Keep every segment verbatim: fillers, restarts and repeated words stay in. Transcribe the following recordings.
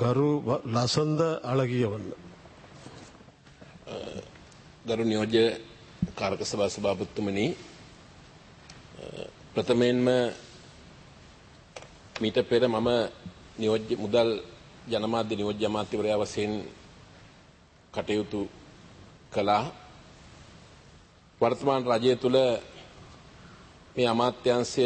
ගරු ලසන්ද අලගියවන්න. ගරු නියෝජ්‍ය කාරක සභා සභාපතිතුමනි, ප්‍රථමයෙන්ම මීට පෙර මම නියෝජ්‍ය මුදල් ජනමාධ්‍ය නියෝජ්‍ය අමාත්‍යවරයා වශයෙන් කටයුතු කළා. වර්තමාන රජය තුළ මේ අමාත්‍යාංශය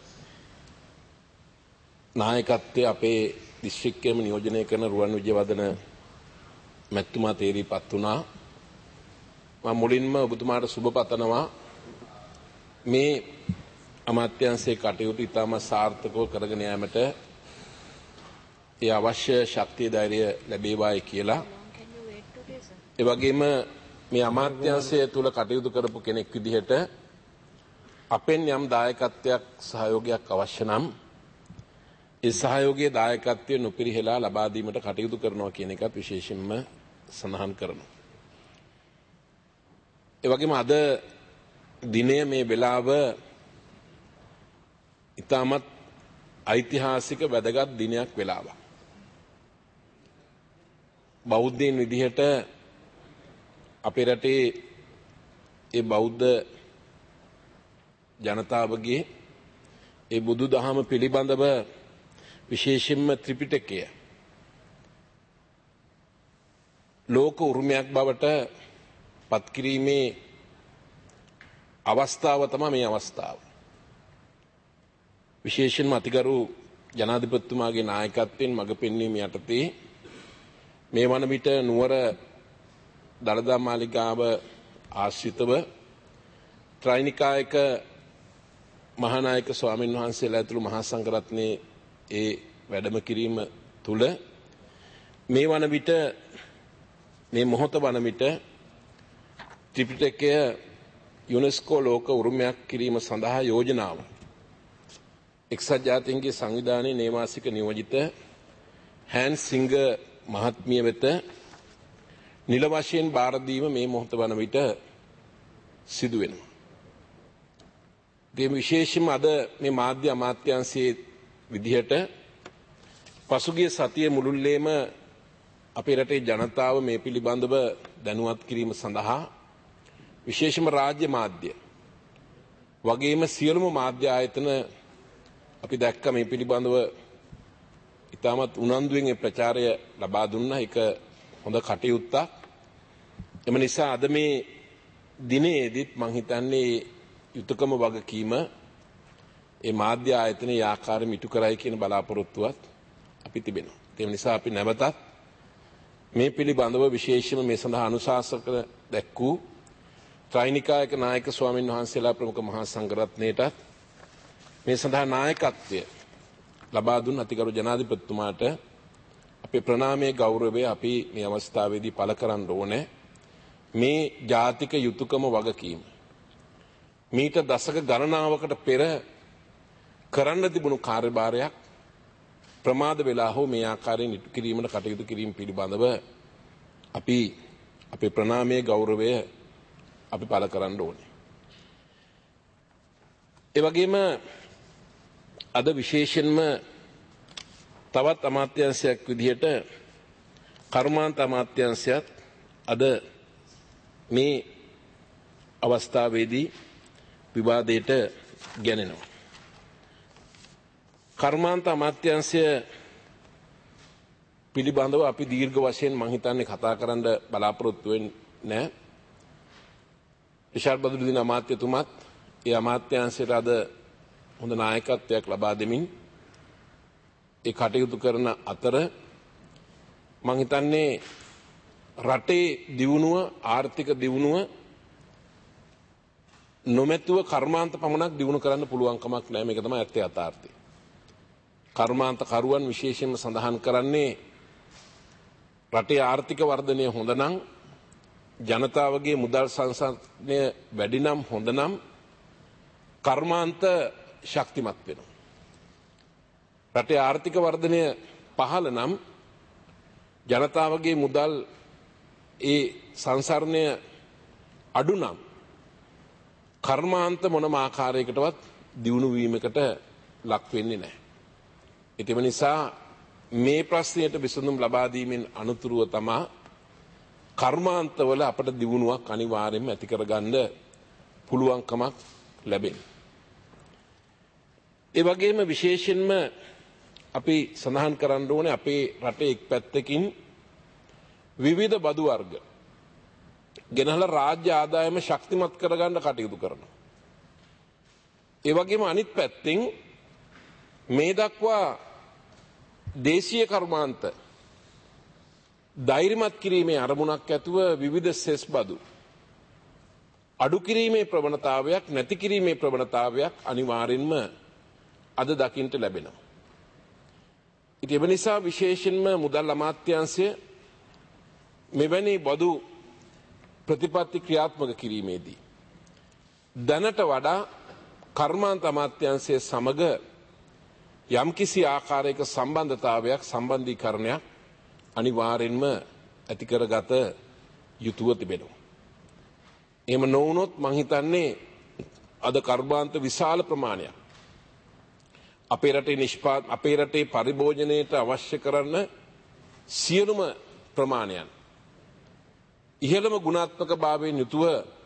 නායකත්වයේ අපේ දිස්ත්‍රික්කයේම නියෝජනය කරන රුවන් විජයවර්ධන මැතිතුමා තේරීපත් වුණා. මම මුලින්ම ඔබතුමාට සුබ පතනවා මේ අමාත්‍යාංශයේ කටයුතු ඉතාම සාර්ථකව කරගෙන යාමට ඒ අවශ්‍ය ශක්තිය ධෛර්යය ලැබේවායි කියලා. ඒ වගේම මේ අමාත්‍යාංශය තුල කටයුතු කරපු කෙනෙක් විදිහට අපෙන් යම් දායකත්වයක් සහයෝගයක් අවශ්‍ය නම් ඒ සහයෝගයේ දායකත්වය නොපිරිහෙලා ලබා දීමට කටයුතු කරනවා කියන එකත් විශේෂයෙන්ම සඳහන් කරනවා. ඒ වගේම අද දිනය මේ වෙලාව ඉතාමත් ඓතිහාසික වැදගත් දිනයක් වෙලාවක්. බෞද්ධයින් විදිහට අපේ රටේ ඒ බෞද්ධ ජනතාවගේ ඒ බුදු දහම පිළිබඳව විශේෂයෙන්ම ත්‍රිපිටකය ලෝක උරුමයක් බවට පත්කිරීමේ අවස්ථාව තමයි මේ අවස්ථාව. විශේෂයෙන්ම අතිගරු ජනාධිපතිතුමාගේ නායකත්වයෙන් මඟ පෙන්වීම යටතේ මේ වන විට නුවර දළදා මාලිගාව ආශ්‍රිතව ත්‍රිනිකායක මහානායක ස්වාමීන් වහන්සේලා ඇතුළු මහා සංඝරත්නයේ ඒ වැඩම කිරීම තුළ මේ වන විට මේ මොහොත වන විට ත්‍රිපිටකය යුනෙස්කෝ ලෝක උරුමයක් කිරීම සඳහා යෝජනාව එක්සත් ජාතීන්ගේ සංවිධානයේ නේවාසික නියෝජිත හෑන් සිංග මහත්මිය වෙත නිල වශයෙන් බාර දීම මේ මොහොත වන විට සිදු වෙනවා. මේ විශේෂයෙන්ම අද මේ මාධ්‍ය අමාත්‍යාංශයේ විදිහට පසුගිය සතිය මුළුල්ලේම අපේ රටේ ජනතාව මේ පිළිබඳව දැනුවත් කිරීම සඳහා විශේෂම රාජ්‍ය මාධ්‍ය වගේම සියලුම මාධ්‍ය ආයතන අපි දැක්ක මේ පිළිබඳව ඉතාමත් උනන්දුවෙන් ඒ ප්‍රචාරය ලබා දුන්නා. ඒක හොඳ කටයුත්තක්. එම නිසා අද මේ දිනේදීත් මම හිතන්නේ යුතුයකම වගකීම ඒ මාධ්‍ය ආයතනයේ ආකාරයෙන් ඉටු කරයි කියන බලාපොරොත්තුවත් අපි තිබෙනවා. ඒ නිසා අපි නැවතත් මේ පිළිබඳව විශේෂයෙන්ම මේ සඳහා අනුශාසක දැක්වූ ත්‍රිනිකායක නායක ස්වාමීන් වහන්සේලා ප්‍රමුඛ මහා සංඝරත්නයටත් මේ සඳහා නායකත්වය ලබා දුන් අතිගරු ජනාධිපතිතුමාට අපේ ප්‍රණාමයේ ගෞරවය අපි මේ අවස්ථාවේදී පළ කරන්න ඕනේ. මේ ජාතික යුතුයකම වගකීම මීට දශක ගණනාවකට පෙර කරන්න තිබුණු කාර්යභාරයක් ප්‍රමාද වෙලා හෝ මේ ආකාරයෙන් ඉටු කිරීමට කටයුතු කිරීම පිළිබඳව අපි අපේ ප්‍රණාමයේ ගෞරවය අපි පළ කරන්න ඕනේ. ඒ වගේම අද විශේෂයෙන්ම තවත් අමාත්‍යාංශයක් විදිහට කර්මාන්ත අමාත්‍යාංශයත් අද මේ අවස්ථාවේදී විවාදයට ගැනෙනවා. කර්මාන්ත අමාත්‍යාංශය පිළිබඳව අපි දීර්ඝ වශයෙන් මම හිතන්නේ කතා කරන්න බලාපොරොත්තු වෙන්නේ නැහැ. විශාල් බදුරුදීන අමාත්‍යතුමත් ඒ අමාත්‍යාංශයට අද හොඳ නායකත්වයක් ලබා දෙමින් ඒ කටයුතු කරන අතර මම හිතන්නේ රටේ දියුණුව ආර්ථික දියුණුව නොමැතුව කර්මාන්ත පමණක් දියුණු කරන්න පුළුවන් කමක් නැහැ. මේක තමයි ඇත්ත යථාර්ථය. කර්මාන්ත කරුවන් විශේෂයෙන්ම සඳහන් කරන්නේ රටේ ආර්ථික වර්ධනය හොඳ නම් ජනතාවගේ මුදල් සංසාරණය වැඩි නම් හොඳ නම් කර්මාන්ත ශක්තිමත් වෙනවා. රටේ ආර්ථික වර්ධනය පහළ නම් ජනතාවගේ මුදල් ඒ සංසරණය අඩු නම් කර්මාන්ත මොනම ආකාරයකටවත් දියුණු වීමකට ලක් වෙන්නේ නැහැ. ඒතම නිසා මේ ප්‍රශ්නයට විසඳුම් ලබා දීමෙන් අනුතුරුව තමා කර්මාන්තවල අපට දියුණුවක් අනිවාර්යයෙන්ම ඇති කරගන්න පුළුවන්කමක් ලැබෙනවා. ඒ වගේම විශේෂයෙන්ම අපි සඳහන් කරන්න ඕනේ අපේ රටේ එක් පැත්තකින් විවිධ බදු වර්ග ගෙනහලා රාජ්‍ය ආදායම ශක්තිමත් කරගන්න කටයුතු කරනවා. ඒ වගේම අනිත් පැත්තෙන් මේ දක්වා දේශීය කර්මාන්ත ධෛර්යමත් කිරීමේ අරමුණක් ඇතුව විවිධ සෙස් බදු අඩු කිරීමේ ප්‍රවණතාවයක් නැති කිරීමේ ප්‍රවණතාවයක් අනිවාර්යෙන්ම අද දකින්න ලැබෙනවා. ඉතින් ඒ නිසා විශේෂයෙන්ම මුදල් අමාත්‍යාංශය මෙවැනි බදු ප්‍රතිපත්ති ක්‍රියාත්මක කිරීමේදී දැනට වඩා කර්මාන්ත අමාත්‍යාංශය සමග යම්කිසි ආකාරයක සම්බන්ධතාවයක් සම්බන්ධීකරණයක් අනිවාර්යෙන්ම ඇති කරගත යුතුව තිබෙනවා. එහෙම නොවුනොත් මං හිතන්නේ අද කර්මාන්ත විශාල ප්‍රමාණයක් අපේ රටේ නිෂ්පාද අපේ රටේ පරිභෝජනයට අවශ්‍ය කරන සියලුම ප්‍රමාණයන් ඉහළම ගුණාත්මක භාවයෙන් යුතුව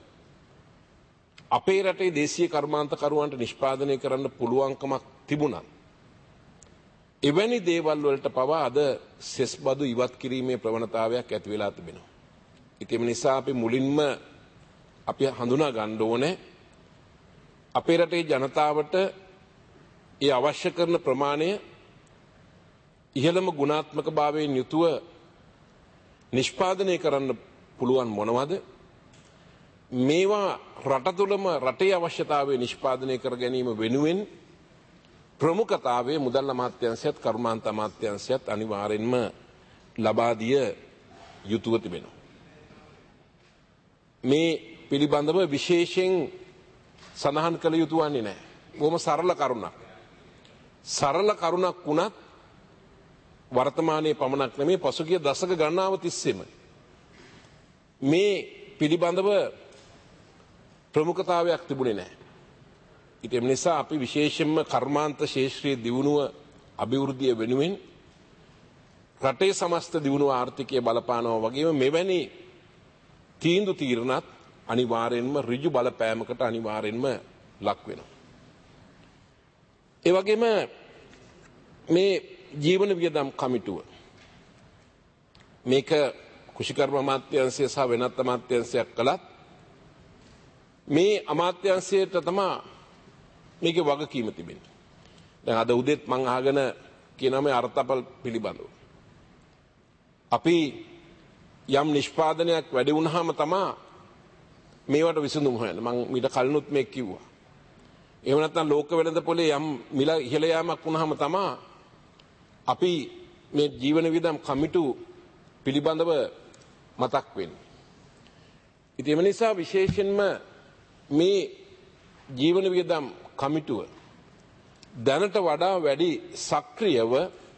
අපේ රටේ දේශීය කර්මාන්තකරුවන්ට නිෂ්පාදනය කරන්න පුළුවන්කමක් තිබුණා. එවැනි දේවල් වලට පවා අද සෙස් බදු ඉවත් කිරීමේ ප්‍රවණතාවයක් ඇති වෙලා තිබෙනවා. ඉතින් ඒ නිසා අපි මුලින්ම අපි හඳුනා ගන්න ඕනේ අපේ රටේ ජනතාවට ඒ අවශ්‍ය කරන ප්‍රමාණය ඉහළම ගුණාත්මක භාවයෙන් යුතුව නිෂ්පාදනය කරන්න පුළුවන් මොනවද? මේවා රට තුළම රටේ අවශ්‍යතාවය නිෂ්පාදනය කර ගැනීම වෙනුවෙන් ප්‍රමුඛතාවයේ මුදල් අමාත්‍යාංශයත් කර්මාන්ත අමාත්‍යාංශයත් අනිවාර්යෙන්ම ලබා දිය යුතුව තිබෙනවා. මේ පිළිබඳව විශේෂයෙන් සඳහන් කළ යුතු වන්නේ නැහැ. බොහොම සරල කරුණක්. සරල කරුණක් වුණත් වර්තමානයේ පමණක් නෙමෙයි පසුගිය දශක ගණනාව තිස්සේම මේ පිළිබඳව ප්‍රමුඛතාවයක් තිබුණේ නැහැ. ඒ නිසා අපි විශේෂයෙන්ම කර්මාන්ත ශාස්ත්‍රීය දියුණුව අභිවෘද්ධිය වෙනුවෙන් රටේ සමස්ත දියුණුව ආර්ථිකය බලපානවා වගේම මෙවැනි තීන්දුව తీරනත් අනිවාර්යෙන්ම ඍජු බලපෑමකට අනිවාර්යෙන්ම ලක් වෙනවා. ඒ වගේම මේ ජීවන වියදම් කමිටුව මේක කුෂිකර්ම අමාත්‍යාංශය සහ වෙනත් අමාත්‍යාංශයක් කළත් මේ අමාත්‍යාංශයට තමයි මේකේ වගකීම තිබෙන්නේ. දැන් අද උදේත් මම අහගෙන කියනවා මේ අර්ථපල් පිළිබඳව. අපි යම් නිෂ්පාදනයක් වැඩි වුණාම තමයි මේවට විසඳුම හොයන්නේ. මම ඊට කලිනුත් මේක කිව්වා. එහෙම නැත්නම් ලෝක වෙළඳ පොලේ යම් මිල ඉහළ යාමක් වුණාම තමයි අපි මේ ජීවන වියදම් කමිටු පිළිබඳව මතක් වෙන්නේ. ඉතින් ඒ නිසා විශේෂයෙන්ම මේ ජීවන වියදම් කමිටුව දැනට වඩා වැඩි සක්‍රියව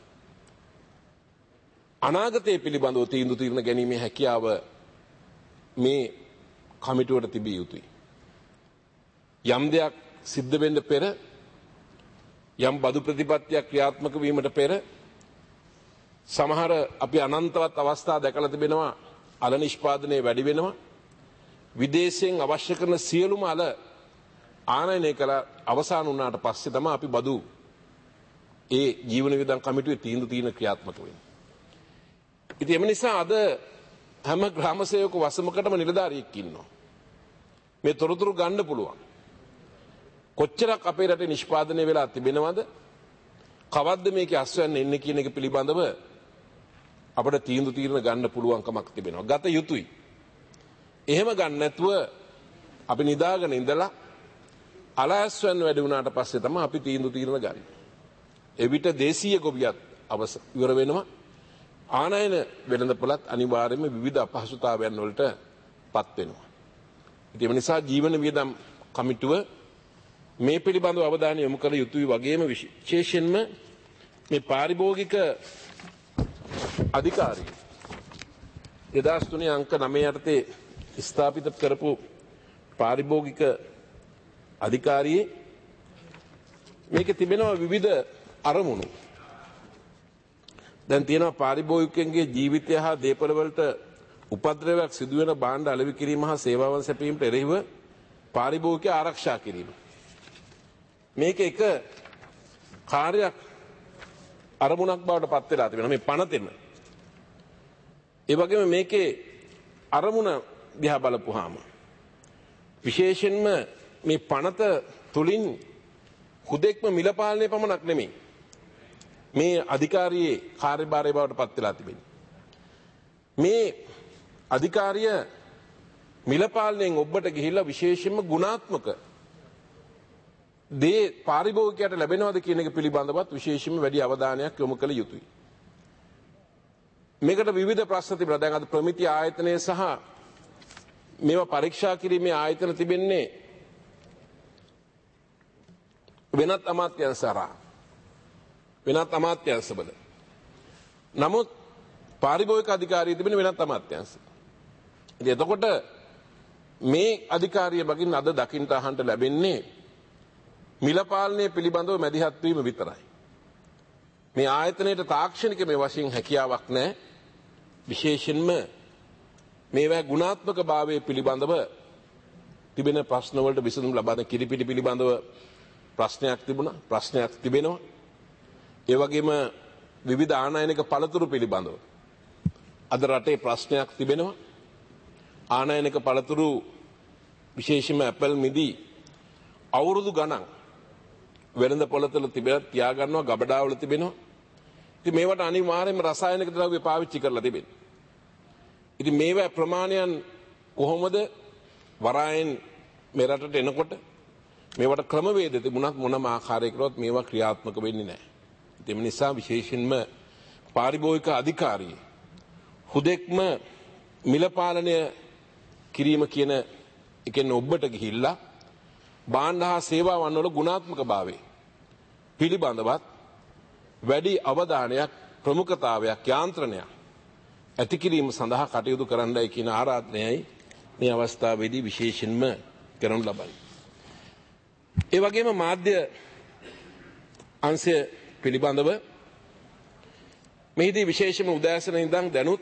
අනාගතයේ පිළිබඳව තීන්දුව తీරන ගැනීමේ හැකියාව මේ කමිටුවට තිබිය යුතුයි. යම් දෙයක් සිද්ධ වෙන්න පෙර යම් බදු ප්‍රතිපත්තියක් ක්‍රියාත්මක වීමට පෙර සමහර අපි අනන්තවත් අවස්ථා දැකලා තිබෙනවා අල නිෂ්පාදනයේ වැඩි වෙනවා විදේශයෙන් අවශ්‍ය කරන සියලුම අල ආනයනය කළ අවසන් වුණාට පස්සේ තමයි අපි බදු ඒ ජීවන වියදම් කමිටුවේ තීන්දුව తీන ක්‍රියාත්මක වෙන්නේ. ඉතින් එම නිසා අද හැම ග්‍රාම සේවක වසමකටම නිලධාරියෙක් ඉන්නවා. මේ තොරතුරු ගන්න පුළුවන්. කොච්චරක් අපේ රටේ නිෂ්පාදනය වෙලා තිබෙනවද? කවද්ද මේකේ අස්වැන්න එන්නේ කියන එක පිළිබඳව අපිට තීන්දුව తీරන ගන්න පුළුවන්කමක් තිබෙනවා. ගත යුතුයි. එහෙම ගන්න නැතුව අපි නිදාගෙන ඉඳලා අලයස්වැන්න වැඩි වුණාට පස්සේ තමයි අපි තීන්දුව తీරන ගන්න. එවිට දේශීය ගොවියත් අවස ඉවර වෙනවා. ආනයන වෙළඳපොළත් අනිවාර්යයෙන්ම විවිධ අපහසුතාවයන් වලට පත් වෙනවා. ඒ නිසා ජීවන වියදම් කමිටුව මේ පිළිබඳව අවධානය යොමු කළ යුතුයි වගේම විශේෂයෙන්ම මේ පාරිභෝගික අධිකාරිය දෙදාස් තුනේ අංක නවය යටතේ ස්ථාපිත කරපු පාරිභෝගික අධිකාරියේ මේක තිබෙනවා විවිධ අරමුණු. දැන් තියෙනවා පාරිභෝගිකයන්ගේ ජීවිතය හා දේපල වලට උපද්‍රවයක් සිදුවෙන භාණ්ඩ අලෙවි කිරීම හා සේවාවන් සැපීමට එරෙහිව පාරිභෝගිකය ආරක්ෂා කිරීම. මේක එක කාර්යයක් අරමුණක් බවට පත් වෙලා තිබෙනවා මේ පනතෙම. ඒ වගේම මේකේ අරමුණ දිහා බලපුවාම විශේෂයෙන්ම මේ පනත තුලින් හුදෙක්ම මිල පාලනය පමණක් නෙමෙයි මේ අධිකාරියේ කාර්යභාරය බවට පත් වෙලා තිබෙනවා. මේ අධිකාරිය මිල පාලනයෙන් ඔබට ගිහිල්ලා විශේෂයෙන්ම ගුණාත්මක දේ පාරිභෝගිකයට ලැබෙනවද කියන එක පිළිබඳවත් විශේෂයෙන්ම වැඩි අවධානයක් යොමු කළ යුතුයි. මේකට විවිධ ප්‍රශ්න තිබෙනවා. දැන් අද ප්‍රමිති ආයතනය සහ මේවා පරීක්ෂා කිරීමේ ආයතන තිබෙන්නේ වෙනත් අමාත්‍යංශ හරහා. වෙනත් අමාත්‍යංශවල. නමුත් පාරිභෝගික අධිකාරිය තිබෙන වෙනත් අමාත්‍යංශ. ඉතින් එතකොට මේ අධිකාරිය බගින් අද දකින්න අහන්න ලැබෙන්නේ මිල පාලනය පිළිබඳව මැදිහත් වීම විතරයි. මේ ආයතනයේ තාක්ෂණික මේ වශයෙන් හැකියාවක් නැහැ. විශේෂයෙන්ම මේවා ගුණාත්මක භාවයේ පිළිබඳව තිබෙන ප්‍රශ්න වලට විසඳුම් ලබන කිරිපිටි පිළිබඳව ප්‍රශ්නයක් තිබුණා. ප්‍රශ්නයක් තිබෙනවා. ඒ වගේම විවිධ ආනයනික පළතුරු පිළිබඳව අද රටේ ප්‍රශ්නයක් තිබෙනවා. ආනයනික පළතුරු විශේෂයෙන්ම ඇපල් මිදි අවුරුදු ගණන් වෙළඳ පොළතල තිබෙලා තියා ගන්නවා ගබඩාවල තිබෙනවා. ඉතින් මේවට අනිවාර්යයෙන්ම රසායනික ද්‍රව්‍ය පාවිච්චි කරලා තිබෙනවා. ඉතින් මේවා ප්‍රමාණයන් කොහොමද වරායෙන් මේ රටට එනකොට මේවට ක්‍රමවේද තිබුණත් මොනම ආකාරයකවත් මේවා ක්‍රියාත්මක වෙන්නේ නැහැ. ඒ නිසා විශේෂයෙන්ම පාරිභෝගික අධිකාරිය හුදෙක්ම මිල පාලනය කිරීම කියන එකෙන් ඔබට ගිහිල්ලා භාණ්ඩ හා සේවාවන් වල ගුණාත්මක භාවය පිළිබඳවත් වැඩි අවධානයක් ප්‍රමුඛතාවයක් යාන්ත්‍රණයක් ඇති කිරීම සඳහා කටයුතු කරන්නයි කියන ආරාධනයයි මේ අවස්ථාවේදී විශේෂයෙන්ම කරනු ලබන්නේ. ඒ වගේම මාධ්‍ය අංශය පිළිබඳව මෙහිදී විශේෂම උදෑසන ඉඳන් දැනුත්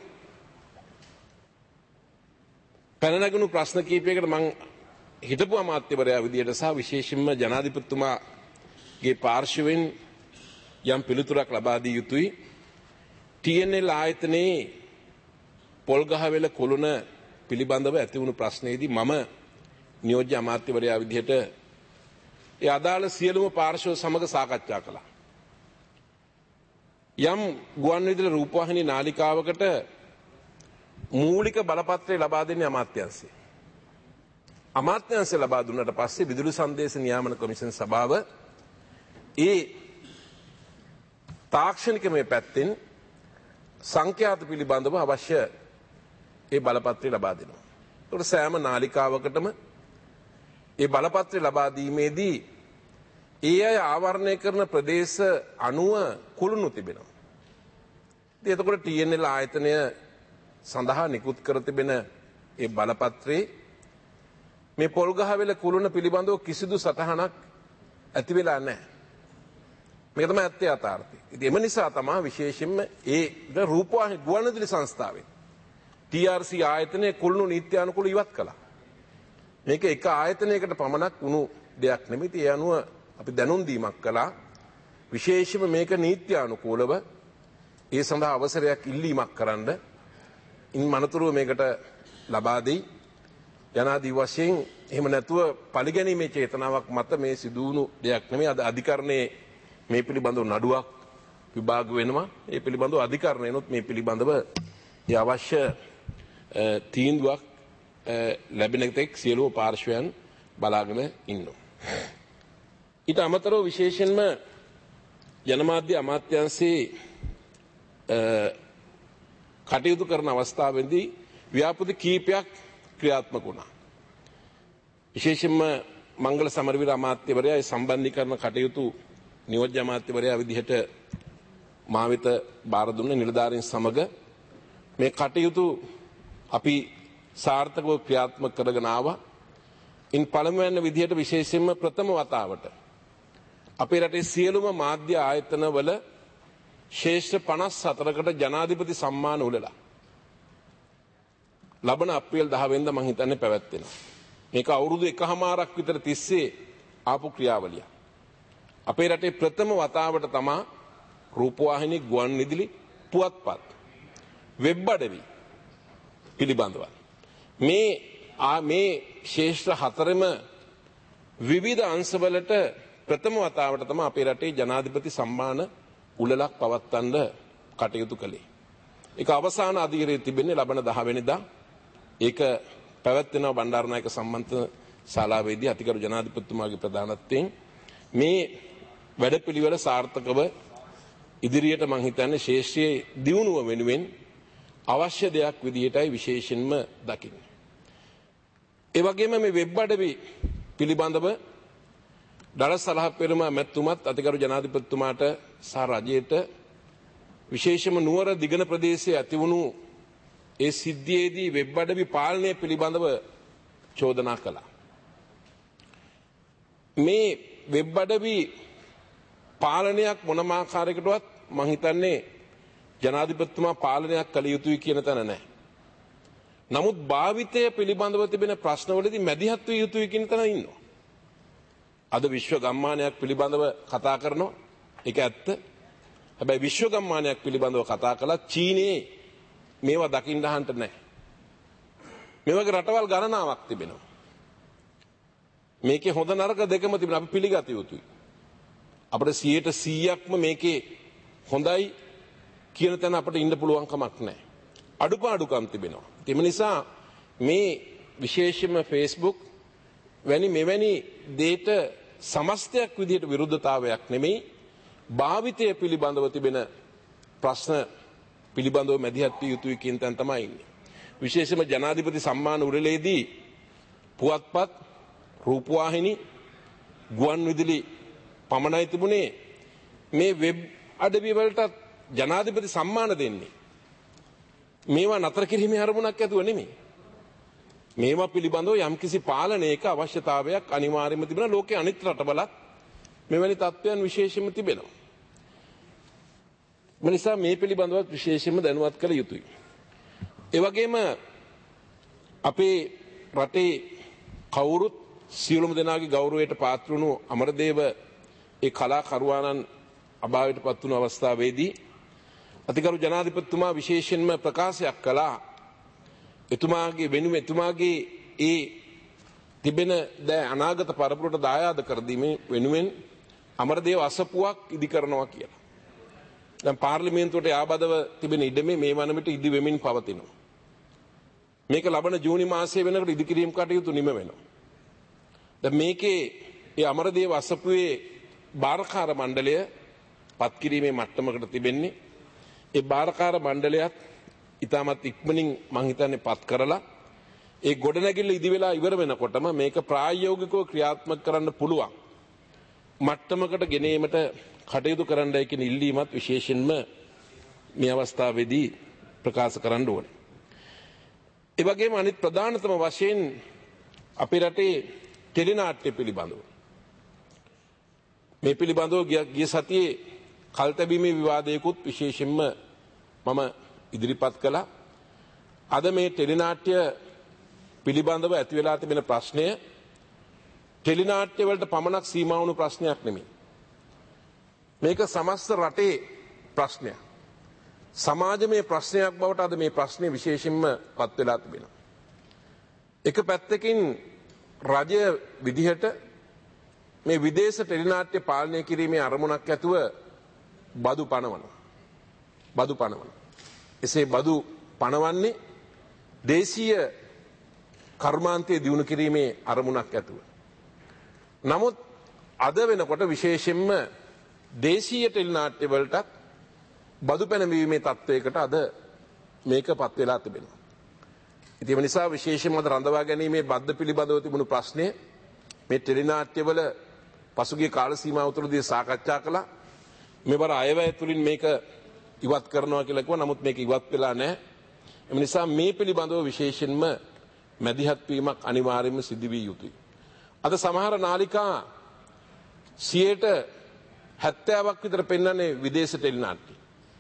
පැන නැගුණු ප්‍රශ්න කීපයකට මම හිතපු අමාත්‍යවරයා විදියට සහ විශේෂයෙන්ම ජනාධිපතිතුමාගේ පාර්ශවයෙන් යම් පිළිතුරක් ලබා දී යුතුයි. ටී එන් එල් ආයතනයේ පොල්ගහවෙල කොළුණ පිළිබඳව ඇති වුණු ප්‍රශ්නයේදී මම නියෝජ්‍ය අමාත්‍යවරයා විදියට ඒ අදාළ සියලුම පාර්ශව සමග සාකච්ඡා කළා. යම් ගුවන් විදුලි රූපවාහිනී නාලිකාවකට මූලික බලපත්‍රය ලබා දෙන්නේ අමාත්‍යාංශය. අමාත්‍යාංශය ලබා දුන්නට පස්සේ විදුලි සංදේශ නියාමන කොමිෂන් සභාව ඒ තාක්ෂණික මේ පැත්තෙන් සංඛ්‍යාත පිළිබඳව අවශ්‍ය ඒ බලපත්‍රය ලබා දෙනවා. ඒකට සෑම නාලිකාවකටම ඒ බලපත්‍රය ලබා දීමේදී ඒ අය ආවරණය කරන ප්‍රදේශ අනුව කුළුණු තිබෙනවා. ඉතින් එතකොට ටී එන් එල් ආයතනය සඳහා නිකුත් කර තිබෙන ඒ බලපත්‍රයේ මේ පොල්ගහවෙල කුළුණ පිළිබඳව කිසිදු සටහනක් ඇති වෙලා නැහැ. මේක තමයි ඇත්තේ යථාර්ථය. ඉතින් එම නිසා තමයි විශේෂයෙන්ම ඒ රූපවාහිනී ගුවන්විදුලි සංස්ථාවේ ටී ආර් සී ආයතනයේ කුළුණු නීත්‍යානුකූලව ඉවත් කළා. මේක එක ආයතනයකට පමණක් වුණු දෙයක් නෙමෙයි. ඒ අනුව අපි දැනුම් දීමක් කළා. විශේෂයෙන්ම මේක නීත්‍යානුකූලව ඒ සඳහා අවසරයක් ඉල්ලීමක් කරන්න ඉන් මනතුරුව මේකට ලබා දෙයි. යනාදී වශයෙන් එහෙම නැතුව පරිගැනීමේ චේතනාවක් මත මේ සිදුවුණු දෙයක් නෙමෙයි. අද අධිකරණයේ මේ පිළිබඳව නඩුවක් විභාග වෙනවා. ඒ පිළිබඳව අධිකරණයනොත් මේ පිළිබඳව ඒ අවශ්‍ය තීන්දුවක් ලැබෙන තෙක් සියලුම පාර්ශ්වයන් බලාගෙන ඉන්නවා. ඊට අමතරව විශේෂයෙන්ම ජනමාධ්‍ය අමාත්‍යාංශයේ කටයුතු කරන අවස්ථාවේදී ව්‍යාපෘති කීපයක් ක්‍රියාත්මක වුණා. විශේෂයෙන්ම මංගල සමරවීර අමාත්‍යවරයා ඒ සම්බන්ධීකරණ කටයුතු නියෝජ්‍ය අමාත්‍යවරයා විදිහට මා වෙත බාර දුන්න නිලධාරීන් සමග මේ කටයුතු අපි සාර්ථකව ක්‍රියාත්මක කරගෙන ආවා. ඉන් පළමුවෙන් විදිහට විශේෂයෙන්ම ප්‍රථම වතාවට අපේ රටේ සියලුම මාධ්‍ය ආයතනවල ශේෂ්ඨ පනස් හතරකට ජනාධිපති සම්මාන උළෙලා. ලබන අප්‍රේල් දහ වෙනිදා මම හිතන්නේ පැවැත්වෙනවා. මේක අවුරුදු එකහමාරක් විතර තිස්සේ ආපු ක්‍රියාවලිය. අපේ රටේ ප්‍රථම වතාවට තමා රූපවාහිනී ගුවන්විදුලි පුවත්පත් වෙබ් අඩවි පිළිබඳව මේ ආ මේ ශේෂ්ඨ හතරෙම විවිධ අංශවලට ප්‍රථම වතාවට තමයි අපේ රටේ ජනාධිපති සම්මාන උළෙලක් පවත්වන්න කටයුතු කළේ. ඒක අවසාන අධීරයේ තිබෙන්නේ ලබන දහ වෙනිදා. ඒක පැවැත්වෙනවා බණ්ඩාරනායක සම්මන්ත්‍රණ ශාලාවේදී අතිගරු ජනාධිපතිතුමාගේ ප්‍රධානත්වයෙන්. මේ වැඩපිළිවෙල සාර්ථකව ඉදිරියට මම හිතන්නේ ශේෂ්ත්‍රයේ දියුණුව වෙනුවෙන් අවශ්‍ය දෙයක් විදිහටයි විශේෂයෙන්ම දකින්නේ. ඒ වගේම මේ වෙබ් අඩවි පිළිබඳව දළ සලහපෙරම මැතිතුමත් අතිගරු ජනාධිපතිතුමාට සහ රජයට විශේෂම නුවර දිගන ප්‍රදේශයේ ඇතිවුණු ඒ සිද්ධියේදී වෙබ් අඩවි පාලනය පිළිබඳව චෝදනා කළා. මේ වෙබ් අඩවි පාලනයක් මොනම ආකාරයකටවත් මම හිතන්නේ ජනාධිපතිතුමා පාලනයක් කළ යුතුයි කියන තැන නැහැ. නමුත් භාවිතය පිළිබඳව තිබෙන ප්‍රශ්නවලදී මැදිහත් විය යුතුයි කියන තැන ඉන්නවා. අද විශ්ව ගම්මානයක් පිළිබඳව කතා කරනවා. ඒක ඇත්ත. හැබැයි විශ්ව ගම්මානයක් පිළිබඳව කතා කළා චීනයේ මේවා දකින්න අහන්න නැහැ. මේ වගේ රටවල් ගණනාවක් තිබෙනවා. මේකේ හොඳ නරක දෙකම තිබෙනවා. අපි පිළිගත යුතුයි. අපිට සියයට සීයක්ම මේකේ හොඳයි කියන තැන අපිට ඉන්න පුළුවන් කමක් නැහැ. අඩුපාඩුකම් තිබෙනවා. ඒ නිසා මේ විශේෂයෙන්ම Facebook වැනි මෙවැනි දෙයට සමස්තයක් විදිහට විරුද්ධතාවයක් නෙමෙයි භාවිතය පිළිබඳව තිබෙන ප්‍රශ්න පිළිබඳව මැදිහත් විය යුතුයි කියන තැන තමයි ඉන්නේ. විශේෂයෙන්ම ජනාධිපති සම්මාන උළෙලේදී පුවත්පත් රූපවාහිනී ගුවන්විදුලි පමණයි තිබුණේ. මේ වෙබ් අඩවි වලට ජනාධිපති සම්මාන දෙන්නේ මේවා නතර කිරීමේ අරමුණක් ඇතුව නෙමෙයි. මේවා පිළිබඳව යම්කිසි පාලනයක අවශ්‍යතාවයක් අනිවාර්යයෙන්ම තිබෙනවා. ලෝකයේ අනිත් රටවලත් මෙවැනි තත්ත්වයන් විශේෂයෙන්ම තිබෙනවා. ඒ නිසා මේ පිළිබඳව විශේෂයෙන්ම දැනුවත් කළ යුතුයි. ඒ වගේම අපේ රටේ කවුරුත් සියලුම දෙනාගේ ගෞරවයට පාත්‍ර වුණු අමරදේව ඒ කලාකරුවාණන් අභාවයට පත් වුණු අවස්ථාවේදී අතිගරු ජනාධිපතිතුමා විශේෂයෙන්ම ප්‍රකාශයක් කළා. එතුමාගේ වෙනුවෙන් එතුමාගේ ඒ තිබෙන දෑ අනාගත පරපුරට දායාද කර දීමේ වෙනුවෙන් අමරදේව අසපුවක් ඉදි කරනවා කියලා. දැන් පාර්ලිමේන්තුවට ආබදව තිබෙන ඉඩමේ මේ වන විට ඉදි වෙමින් පවතිනවා. මේක ලබන ජූනි මාසයේ වෙනකොට ඉදි කිරීම කටයුතු නිම වෙනවා. දැන් මේකේ ඒ අමරදේව අසපුවේ බාරකාර මණ්ඩලය පත් කිරීමේ මට්ටමකට තිබෙන්නේ. ඒ බාරකාර මණ්ඩලයත් ඉතාමත් ඉක්මනින් මං හිතන්නේ පත් කරලා ඒ ගොඩනැගිල්ල ඉදි වෙලා ඉවර වෙනකොටම මේක ප්‍රායෝගිකව ක්‍රියාත්මක කරන්න පුළුවන් මට්ටමකට ගෙනීමට කටයුතු කරන්නයි කියන ඉල්ලීමත් විශේෂයෙන්ම මේ අවස්ථාවේදී ප්‍රකාශ කරන්න ඕනේ. ඒ වගේම අනිත් ප්‍රධානතම වශයෙන් අපේ රටේ ටෙලිනාට්‍ය පිළිබඳව මේ පිළිබඳව ගිය සතියේ කල්තැබීමේ විවාදයකුත් විශේෂයෙන්ම මම ඉදිරිපත් කළා. අද මේ ටෙලිනාට්‍ය පිළිබඳව ඇති වෙලා තිබෙන ප්‍රශ්නය ටෙලිනාට්‍ය වලට පමණක් සීමා වුණු ප්‍රශ්නයක් නෙමෙයි. මේක සමස්ත රටේ ප්‍රශ්නයක්. සමාජමය ප්‍රශ්නයක් බවට අද මේ ප්‍රශ්නේ විශේෂයෙන්ම පත් වෙලා තිබෙනවා. එක පැත්තකින් රජය විදිහට මේ විදේශ ටෙලිනාට්‍ය පාලනය කිරීමේ අරමුණක් ඇතුව බදු පනවනවා. බදු පනවනවා. එසේ බදු පනවන්නේ දේශීය කර්මාන්තයේ දියුණු කිරීමේ අරමුණක් ඇතුව. නමුත් අද වෙනකොට විශේෂයෙන්ම දේශීය ටෙලිනාට්‍ය වලටත් බදු පැනවීමේ තත්ත්වයකට අද මේක පත් වෙලා තිබෙනවා. ඉතින් ඒ නිසා විශේෂයෙන්ම අද රඳවා ගැනීමේ බද්ද පිළිබඳව තිබුණු ප්‍රශ්නය මේ ටෙලිනාට්‍යවල පසුගිය කාල සීමාව තුළදී සාකච්ඡා කළා. මෙවර අයවැය තුලින් මේක ඉවත් කරනවා කියලා කිව්වා. නමුත් මේක ඉවත් වෙලා නැහැ. ඒ නිසා මේ පිළිබඳව විශේෂයෙන්ම මැදිහත් වීමක් අනිවාර්යයෙන්ම සිදු විය යුතුයි. අද සමහර නාලිකා සියයට හැත්තෑවක් විතර පෙන්වන්නේ විදේශ ටෙලිනාට්‍ය.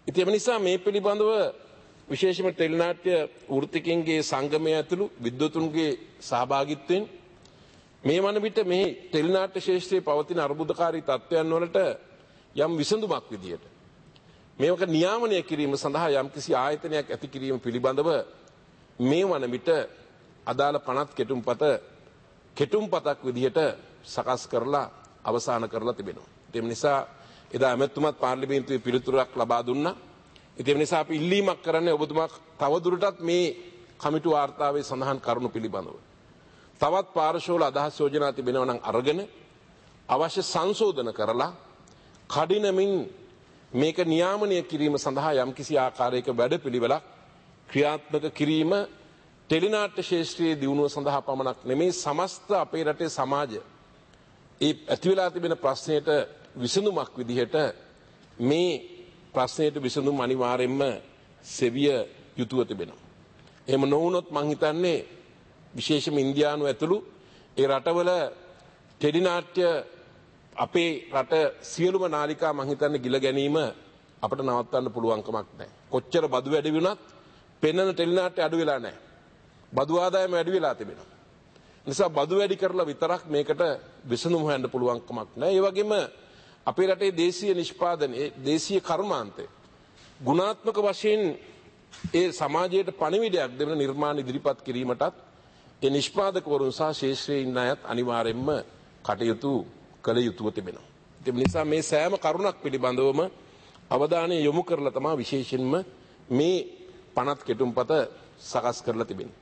ඉතින් ඒ නිසා මේ පිළිබඳව විශේෂම ටෙලිනාට්‍ය වෘත්තිකයන්ගේ සංගමය ඇතුළු විද්වතුන්ගේ සහභාගීත්වයෙන් මේ වන විට මේ ටෙලිනාට්‍ය ශාස්ත්‍රයේ පවතින අර්බුදකාරී තත්ත්වයන් වලට යම් විසඳුමක් විදියට මේක නියාමනය කිරීම සඳහා යම්කිසි ආයතනයක් ඇති කිරීම පිළිබඳව මේ වන විට අදාළ පනත් කෙටුම්පත කෙටුම්පතක් විදියට සකස් කරලා අවසන් කරලා තිබෙනවා. ඒ නිසා එදා ඇමතුමත් පාර්ලිමේන්තුවේ පිළිතුරක් ලබා දුන්නා. ඒ නිසා අපි ඉල්ලීමක් කරන්නේ ඔබතුමා තවදුරටත් මේ කමිටු වාර්තාවේ සඳහන් කරුණු පිළිබඳව තවත් පාර්ශවවල අදහස් යෝජනා තිබෙනවා නම් අරගෙන අවශ්‍ය සංශෝධන කරලා කඩිනමින් මේක නියාමනය කිරීම සඳහා යම්කිසි ආකාරයක වැඩපිළිවෙලක් ක්‍රියාත්මක කිරීම ටෙලිනාට්‍ය ශාස්ත්‍රයේ දියුණුව සඳහා පමණක් නෙමෙයි සමස්ත අපේ රටේ සමාජය ඒ ඇති වෙලා තිබෙන ප්‍රශ්නයට විසඳුමක් විදිහට මේ ප්‍රශ්නයට විසඳුම් අනිවාර්යයෙන්ම සෙවිය යුතුව තිබෙනවා. එහෙම නොවුනොත් මං හිතන්නේ විශේෂම ඉන්දියානු ඇතුළු ඒ රටවල ටෙලිනාට්‍ය අපේ රට සියලුම නාලිකා මං හිතන්නේ ගිල ගැනීම අපිට නවත්තන්න පුළුවන් කමක් නැහැ. කොච්චර බදු වැඩි වුණත් පෙන්වන ටෙලිනාට්‍ය අඩු වෙලා නැහැ. බදු ආදායම වැඩි වෙලා තිබෙනවා. නිසා බදු වැඩි කරලා විතරක් මේකට විසඳුම් හොයන්න පුළුවන් කමක් නැහැ. ඒ වගේම අපේ රටේ දේශීය නිෂ්පාදනයේ දේශීය කර්මාන්තය ගුණාත්මක වශයෙන් ඒ සමාජයට පණිවිඩයක් දෙන නිර්මාණ ඉදිරිපත් කිරීමටත් ඒ නිෂ්පාදකවරුන් සහ ශාස්ත්‍රීය ඉන්න අයත් අනිවාර්යයෙන්ම කටයුතු කළ යුතුව තිබෙනවා. ඒ නිසා මේ සෑම කරුණක් පිළිබඳවම අවධානය යොමු කරලා තමයි විශේෂයෙන්ම මේ පනත් කෙටුම්පත සකස් කරලා තිබෙන්නේ.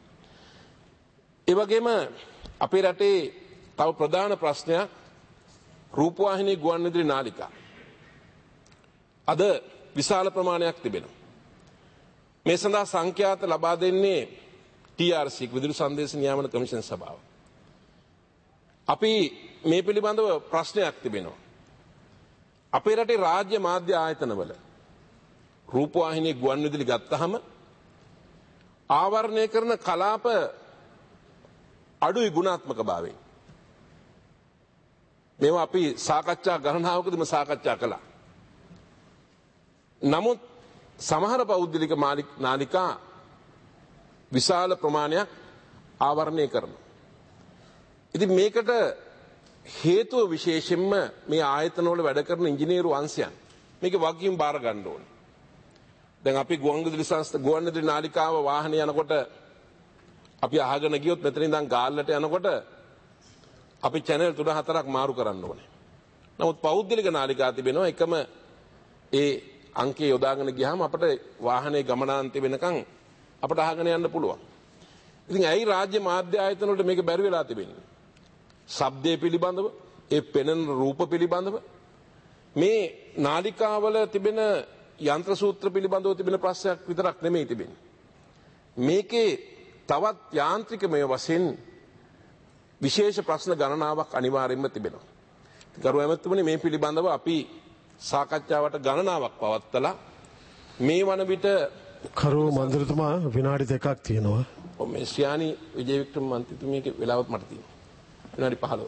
ඒ වගේම අපේ රටේ තව ප්‍රධාන ප්‍රශ්නයක් රූපවාහිනී ගුවන්විදුලි නාලිකා අද විශාල ප්‍රමාණයක් තිබෙනවා. මේ සඳහා සංඛ්‍යාත ලබා දෙන්නේ ටී ආර් සී විදුලි සංදේශ නියාමන කමිෂන් සභාව. අපි මේ පිළිබඳව ප්‍රශ්නයක් තිබෙනවා. අපේ රටේ රාජ්‍ය මාධ්‍ය ආයතනවල රූපවාහිනී ගුවන්විදුලි ගත්තහම ආවරණය කරන කලාප අඩුයි ගුණාත්මක භාවයෙන්. මේවා අපි සාකච්ඡා ගණනාවකදීම සාකච්ඡා කළා. නමුත් සමහර පෞද්ගලික නාලිකා විශාල ප්‍රමාණයක් ආවරණය කරනවා. ඉතින් මේකට හේතුව විශේෂයෙන්ම මේ ආයතනවල වැඩ කරන ඉංජිනේරු අංශයන් මේක වගකීම් බාර ගන්න ඕනේ. දැන් අපි ගුවන්විදුලි සංස්ථා ගුවන්විදුලි නාලිකාව වාහනේ යනකොට අපි අහගෙන ගියොත් මෙතන ඉඳන් ගාල්ලට යනකොට අපි channel තුන හතරක් මාරු කරන්න ඕනේ. නමුත් පෞද්ගලික නාලිකා තිබෙනවා එකම ඒ අංකේ යොදාගෙන ගියාම අපිට වාහනේ ගමනාන්තය වෙනකන් අපිට අහගෙන යන්න පුළුවන්. ඉතින් ඇයි රාජ්‍ය මාධ්‍ය ආයතන වලට මේක බැරි වෙලා තිබෙන්නේ? ශබ්දයේ පිළිබඳව, ඒ පෙනෙන රූප පිළිබඳව මේ නාලිකාවල තිබෙන යන්ත්‍ර සූත්‍ර පිළිබඳව තිබෙන ප්‍රශ්නයක් විතරක් නෙමෙයි තිබෙන්නේ. මේකේ තවත් යාන්ත්‍රිකමය වශයෙන් විශේෂ ප්‍රශ්න ගණනාවක් අනිවාර්යයෙන්ම තිබෙනවා. ගරු ඇමතුමනි මේ පිළිබඳව අපි සාකච්ඡාවට ගණනාවක් පවත්වලා මේ වන විට කරු මන්ත්‍රීතුමා විනාඩි දෙකක් තියෙනවා. ඔව් මේ ශ්‍යානි විජේ වික්‍රම මන්ත්‍රීතුමියගේ වෙලාවත් මට තියෙනවා. විනාඩි පහළොව.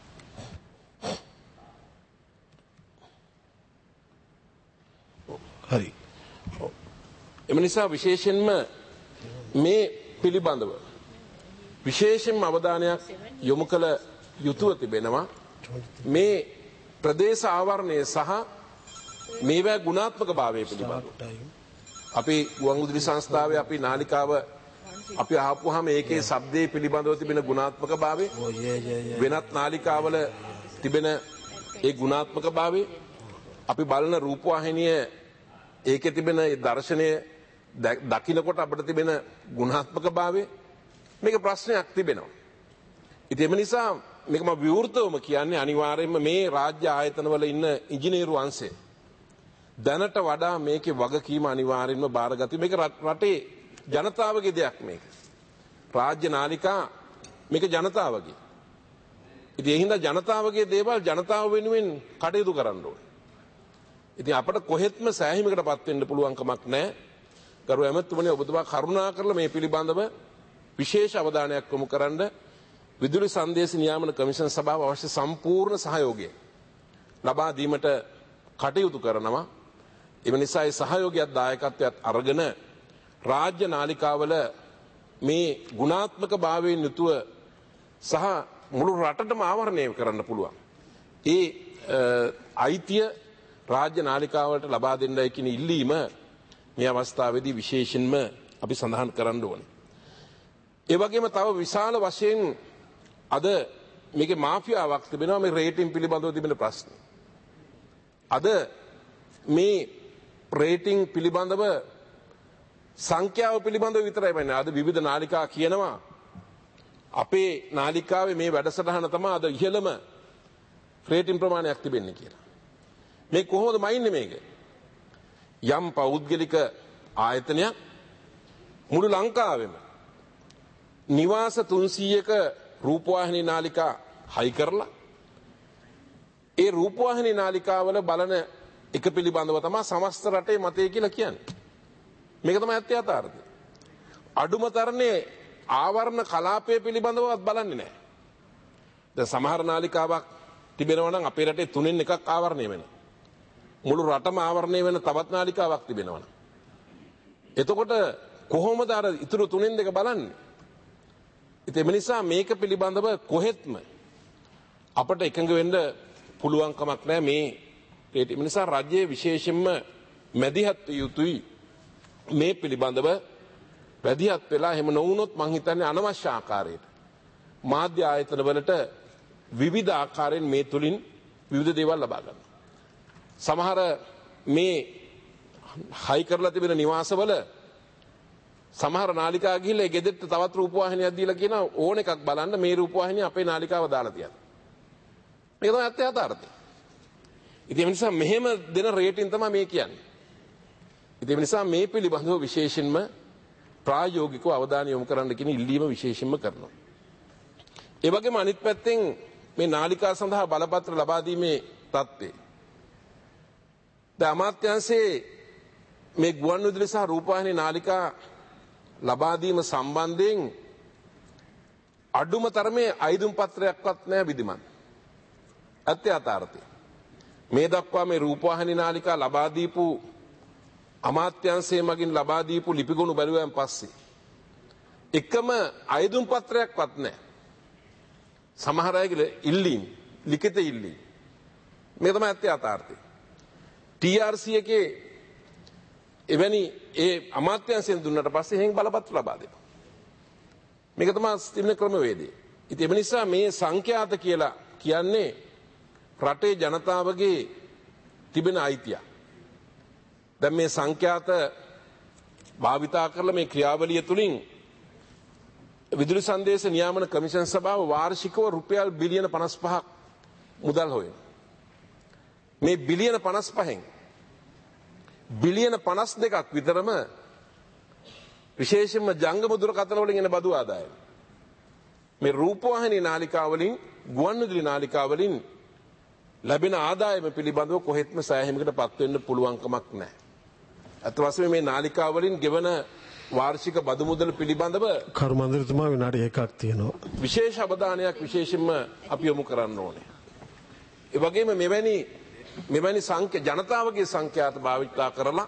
හරි. එම නිසා විශේෂයෙන්ම මේ පිළිබඳව විශේෂයෙන්ම අවධානයක් යොමු කළ යුතුව තිබෙනවා. මේ ප්‍රදේශ ආවරණය සහ මේවා ගුණාත්මක භාවය පිළිබඳව. අපි ගුවන්විදුලි සංස්ථාවේ අපි නාලිකාව අපි ආපුවාම ඒකේ ශබ්දයේ පිළිබඳව තිබෙන ගුණාත්මක භාවය වෙනත් නාලිකාවල තිබෙන ඒ ගුණාත්මක භාවය අපි බලන රූපවාහිනිය ඒකේ තිබෙන ඒ දර්ශනය දකින්නකොට අපිට තිබෙන ගුණාත්මක භාවය මේක ප්‍රශ්නයක් තිබෙනවා. ඉතින් එම නිසා මේක මම විවෘතවම කියන්නේ අනිවාර්යයෙන්ම මේ රාජ්‍ය ආයතනවල ඉන්න ඉංජිනේරු අංශය දැනට වඩා මේකේ වගකීම අනිවාර්යයෙන්ම බාරගත මේක රටේ ජනතාවගේ දෙයක් මේක. රාජ්‍ය නාලිකා මේක ජනතාවගේ. ඉතින් ඒ හින්දා ජනතාවගේ දේවල් ජනතාව වෙනුවෙන් කටයුතු කරන්න ඕනේ. ඉතින් අපිට කොහෙත්ම සෑහීමකටපත් වෙන්න පුළුවන් කමක් නැහැ. ගරු ඇමතුමනි ඔබතුමා කරුණා කරලා මේ පිළිබඳව විශේෂ අවධානයක් යොමු කරන්න විදුලි සංදේශ නියාමන කමිෂන් සභාව අවශ්‍ය සම්පූර්ණ සහයෝගය ලබා දීමට කටයුතු කරනවා. එම නිසා ඒ සහයෝගයක් දායකත්වයක් අරගෙන රාජ්‍ය නාලිකාවල මේ ගුණාත්මක භාවයෙන් යුතුව සහ මුළු රටටම ආවරණය කරන්න පුළුවන්. ඒ අයිතිය රාජ්‍ය නාලිකාවලට ලබා දෙන්නයි කියන ඉල්ලීම මේ අවස්ථාවේදී විශේෂයෙන්ම අපි සඳහන් කරන්න ඕනේ. ඒ වගේම තව විශාල වශයෙන් අද මේකේ මාෆියාවක් තිබෙනවා මේ රේටින් පිළිබඳව තිබෙන ප්‍රශ්න. අද මේ රේටින් පිළිබඳව සංඛ්‍යාව පිළිබඳව විතරයි වෙන්නේ. අද විවිධ නාලිකා කියනවා අපේ නාලිකාවේ මේ වැඩසටහන තමයි අද ඉහළම රේටින් ප්‍රමාණයක් තිබෙන්නේ කියලා. මේ කොහොමද මයින්නේ මේක? යම් පෞද්ගලික ආයතනයක් මුළු ලංකාවෙම නිවාස තුන්සීයක රූපවාහිනී නාලිකා හයි කරලා ඒ රූපවාහිනී නාලිකාවල බලන එක පිළිබඳව තමයි සමස්ත රටේ මතය කියලා කියන්නේ. මේක තමයි ඇත්ත යථාර්ථය. අඩුම තරනේ ආවරණ කලාපය පිළිබඳවවත් බලන්නේ නැහැ. දැන් සමහර නාලිකාවක් තිබෙනවා නම් අපේ රටේ තුනෙන් එකක් ආවරණය වෙනවා. මුළු රටම ආවරණය වෙන තවත් නාලිකාවක් තිබෙනවා. එතකොට කොහොමද අර ඉතුරු තුනෙන් දෙක බලන්නේ? ඒ නිසා මේක පිළිබඳව කොහෙත්ම අපට එකඟ වෙන්න පුළුවන් කමක් නැහැ. මේ ඒ නිසා රජයේ විශේෂයෙන්ම මැදිහත් යුතුයි මේ පිළිබඳව වැඩිහත් වෙලා එහෙම නොවුනොත් මං හිතන්නේ අනවශ්‍ය ආකාරයට මාධ්‍ය ආයතන වලට විවිධ ආකාරයෙන් මේ තුලින් විවිධ දේවල් ලබා ගන්නවා. සමහර මේ හයි කරලා තිබෙන නිවාසවල සමහර නාලිකා ගිහිල්ලා ඒ ගෙදරට තවත් රූපවාහිනියක් දීලා කියන ඕන එකක් බලන්න මේ රූපවාහිනිය අපේ නාලිකාව දාලා තියන්න. මේක තමයි ඇත්ත යථාර්ථය. ඉතින් ඒ නිසා මෙහෙම දෙන රේටින් තමයි මේ කියන්නේ. ඉතින් ඒ නිසා මේ පිළිබඳව විශේෂයෙන්ම ප්‍රායෝගිකව අවධානය යොමු කරන්න කියන ඉල්ලීම විශේෂයෙන්ම කරනවා. ඒ වගේම අනිත් පැත්තෙන් මේ නාලිකා සඳහා බලපත්‍ර ලබා දීමේ තත්ත්වය. දැන් අමාත්‍යාංශයේ මේ ගුවන්විදුලි සහ රූපවාහිනී නාලිකා ලබා දීම සම්බන්ධයෙන් අඩුම තරමේ අයිදුම් පත්‍රයක්වත් නැහැ විදිමත්. ඇත්ත යථාර්ථය. මේ දක්වා මේ රූපවාහිනී නාලිකා ලබා දීපු අමාත්‍යාංශයේ මගින් ලබා දීපු ලිපිගොනු බැලුවෙන් පස්සේ එකම අයිදුම් පත්‍රයක්වත් නැහැ. සමහර අයගේ ඉල්ලීම් ලිඛිත ඉල්ලීම්. මේ තමයි ඇත්ත යථාර්ථය. ටී ආර් සී එකේ එවැනි ඒ අමාත්‍යාංශයෙන් දුන්නට පස්සේ එහෙන් බලපත්‍ර ලබා දෙනවා. මේක තමයි තිබෙන ක්‍රමවේදය. ඉතින් ඒ නිසා මේ සංඛ්‍යාත කියලා කියන්නේ රටේ ජනතාවගේ තිබෙන අයිතිය. දැන් මේ සංඛ්‍යාත භාවිතා කරලා මේ ක්‍රියාවලිය තුලින් විදුලි සංදේශ නියාමන කමිෂන් සභාව වාර්ෂිකව රුපියල් බිලියන පනස් පහක් මුදල් හොයන. මේ බිලියන පනස් පහෙන් බිලියන පනස් දෙකක් විතරම විශේෂයෙන්ම ජංගම දුරකථන වලින් එන බදු ආදායම. මේ රූපවාහිනී නාලිකා වලින් ගුවන්විදුලි නාලිකා වලින් ලැබෙන ආදායම පිළිබඳව කොහෙත්ම සෑහීමකට පත් වෙන්න පුළුවන් කමක් නැහැ. අත් වශයෙන් මේ නාලිකා වලින් ගෙවන වාර්ෂික බදු මුදල පිළිබඳව කරු මන්ත්‍රීතුමා විනාඩි එකක් තියෙනවා. විශේෂ අවධානයක් විශේෂයෙන්ම අපි යොමු කරන්න ඕනේ. ඒ වගේම මෙවැනි මෙවැනි සංඛ්‍ය ජනතාවගේ සංඛ්‍යාත භාවිතා කරලා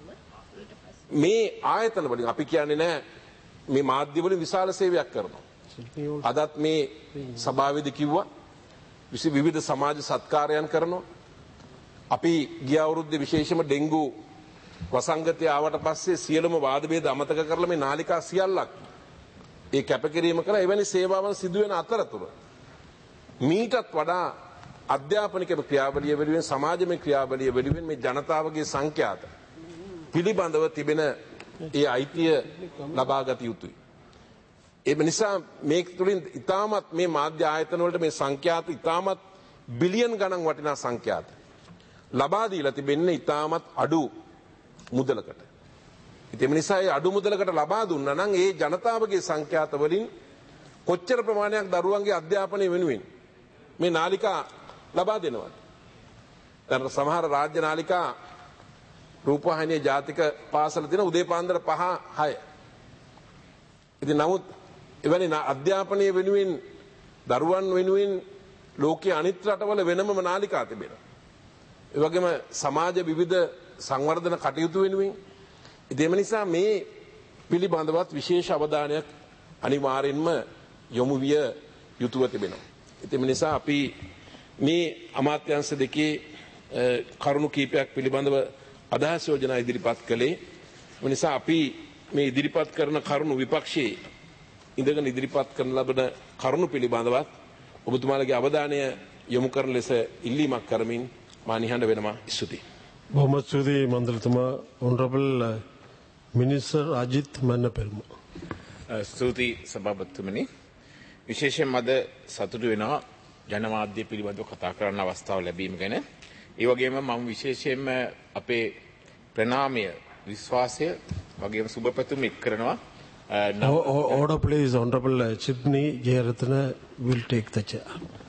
මේ ආයතන වලින් අපි කියන්නේ නැහැ මේ මාධ්‍ය වලින් විශාල සේවයක් කරනවා. අදත් මේ සභාවේදී කිව්වා විවිධ සමාජ සත්කාරයන් කරනවා. අපි ගිය අවුරුද්දේ විශේෂම ඩෙන්ගු වසංගතය ආවට පස්සේ සියලුම වාද ભેද අමතක කරලා මේ නාලිකා සියල්ලක් ඒ කැපකිරීම කළා. එවැනි සේවාවන් සිදු වෙන අතරතුර මීටත් වඩා අධ්‍යාපනික ක්‍රියාවලිය වෙනුවෙන් සමාජමය ක්‍රියාවලිය වෙනුවෙන් මේ ජනතාවගේ සංඛ්‍යාත පිළිබඳව තිබෙන ඒ අයිතිය ලබා ගත යුතුයි. ඒ නිසා මේ තුලින් ඉතාමත් මේ මාධ්‍ය ආයතන වලට මේ සංඛ්‍යාත ඉතාමත් බිලියන් ගණන් වටිනා සංඛ්‍යාත ලබා දීලා තිබෙන්නේ ඉතාමත් අඩු මුදලකට. ඉතින් මේ නිසා ඒ අඩු මුදලකට ලබා දුන්නා නම් ඒ ජනතාවගේ සංඛ්‍යාත වලින් කොච්චර ප්‍රමාණයක් දරුවන්ගේ අධ්‍යාපනය වෙනුවෙන් මේ නාලිකා ලබා දෙනවද? දැන් සමහර රාජ්‍ය නාලිකා රූපවාහිනිය ජාතික පාසල දින උදේ පාන්දර පහ හය. ඉතින් නමුත් එවැනි අධ්‍යාපනය වෙනුවෙන් දරුවන් වෙනුවෙන් ලෝකයේ අනිත් රටවල වෙනමම නාලිකා තිබෙනවා. ඒ වගේම සමාජ විවිධ සංවර්ධන කටයුතු වෙනුවෙන්. ඉතින් ඒ නිසා මේ පිළිබඳවත් විශේෂ අවධානයක් අනිවාර්යෙන්ම යොමු විය යුතුව තිබෙනවා. ඉතින් ඒ නිසා අපි මේ අමාත්‍යාංශ දෙකේ කරුණු කීපයක් පිළිබඳව අදහස් යෝජනා ඉදිරිපත් කළේ. ඒ නිසා අපි මේ ඉදිරිපත් කරන කරුණු විපක්ෂයේ ඉඳගෙන ඉදිරිපත් කරන ලබන කරුණු පිළිබඳවත් ඔබතුමාලගේ අවධානය යොමු කරන ලෙස ඉල්ලීමක් කරමින් මා නිහඬ වෙනවා. ස්තුතියි. බොහොම ස්තුතියි මන්ත්‍රීතුමා. ඔනරබල් මිනිස්ටර් අජිත් මන්නපෙල්ම. ස්තුතියි සභාපතිතුමනි. විශේෂයෙන් අද සතුටු වෙනවා ජනමාධ්‍ය පිළිබඳව කතා කරන්න අවස්ථාව ලැබීම ගැන. ඒ වගේම මම විශේෂයෙන්ම අපේ ප්‍රණාමය විශ්වාසය වගේම සුබපැතුම් එක් කරනවා. Order please, Honorable Chipney Jayarathna will take the chair.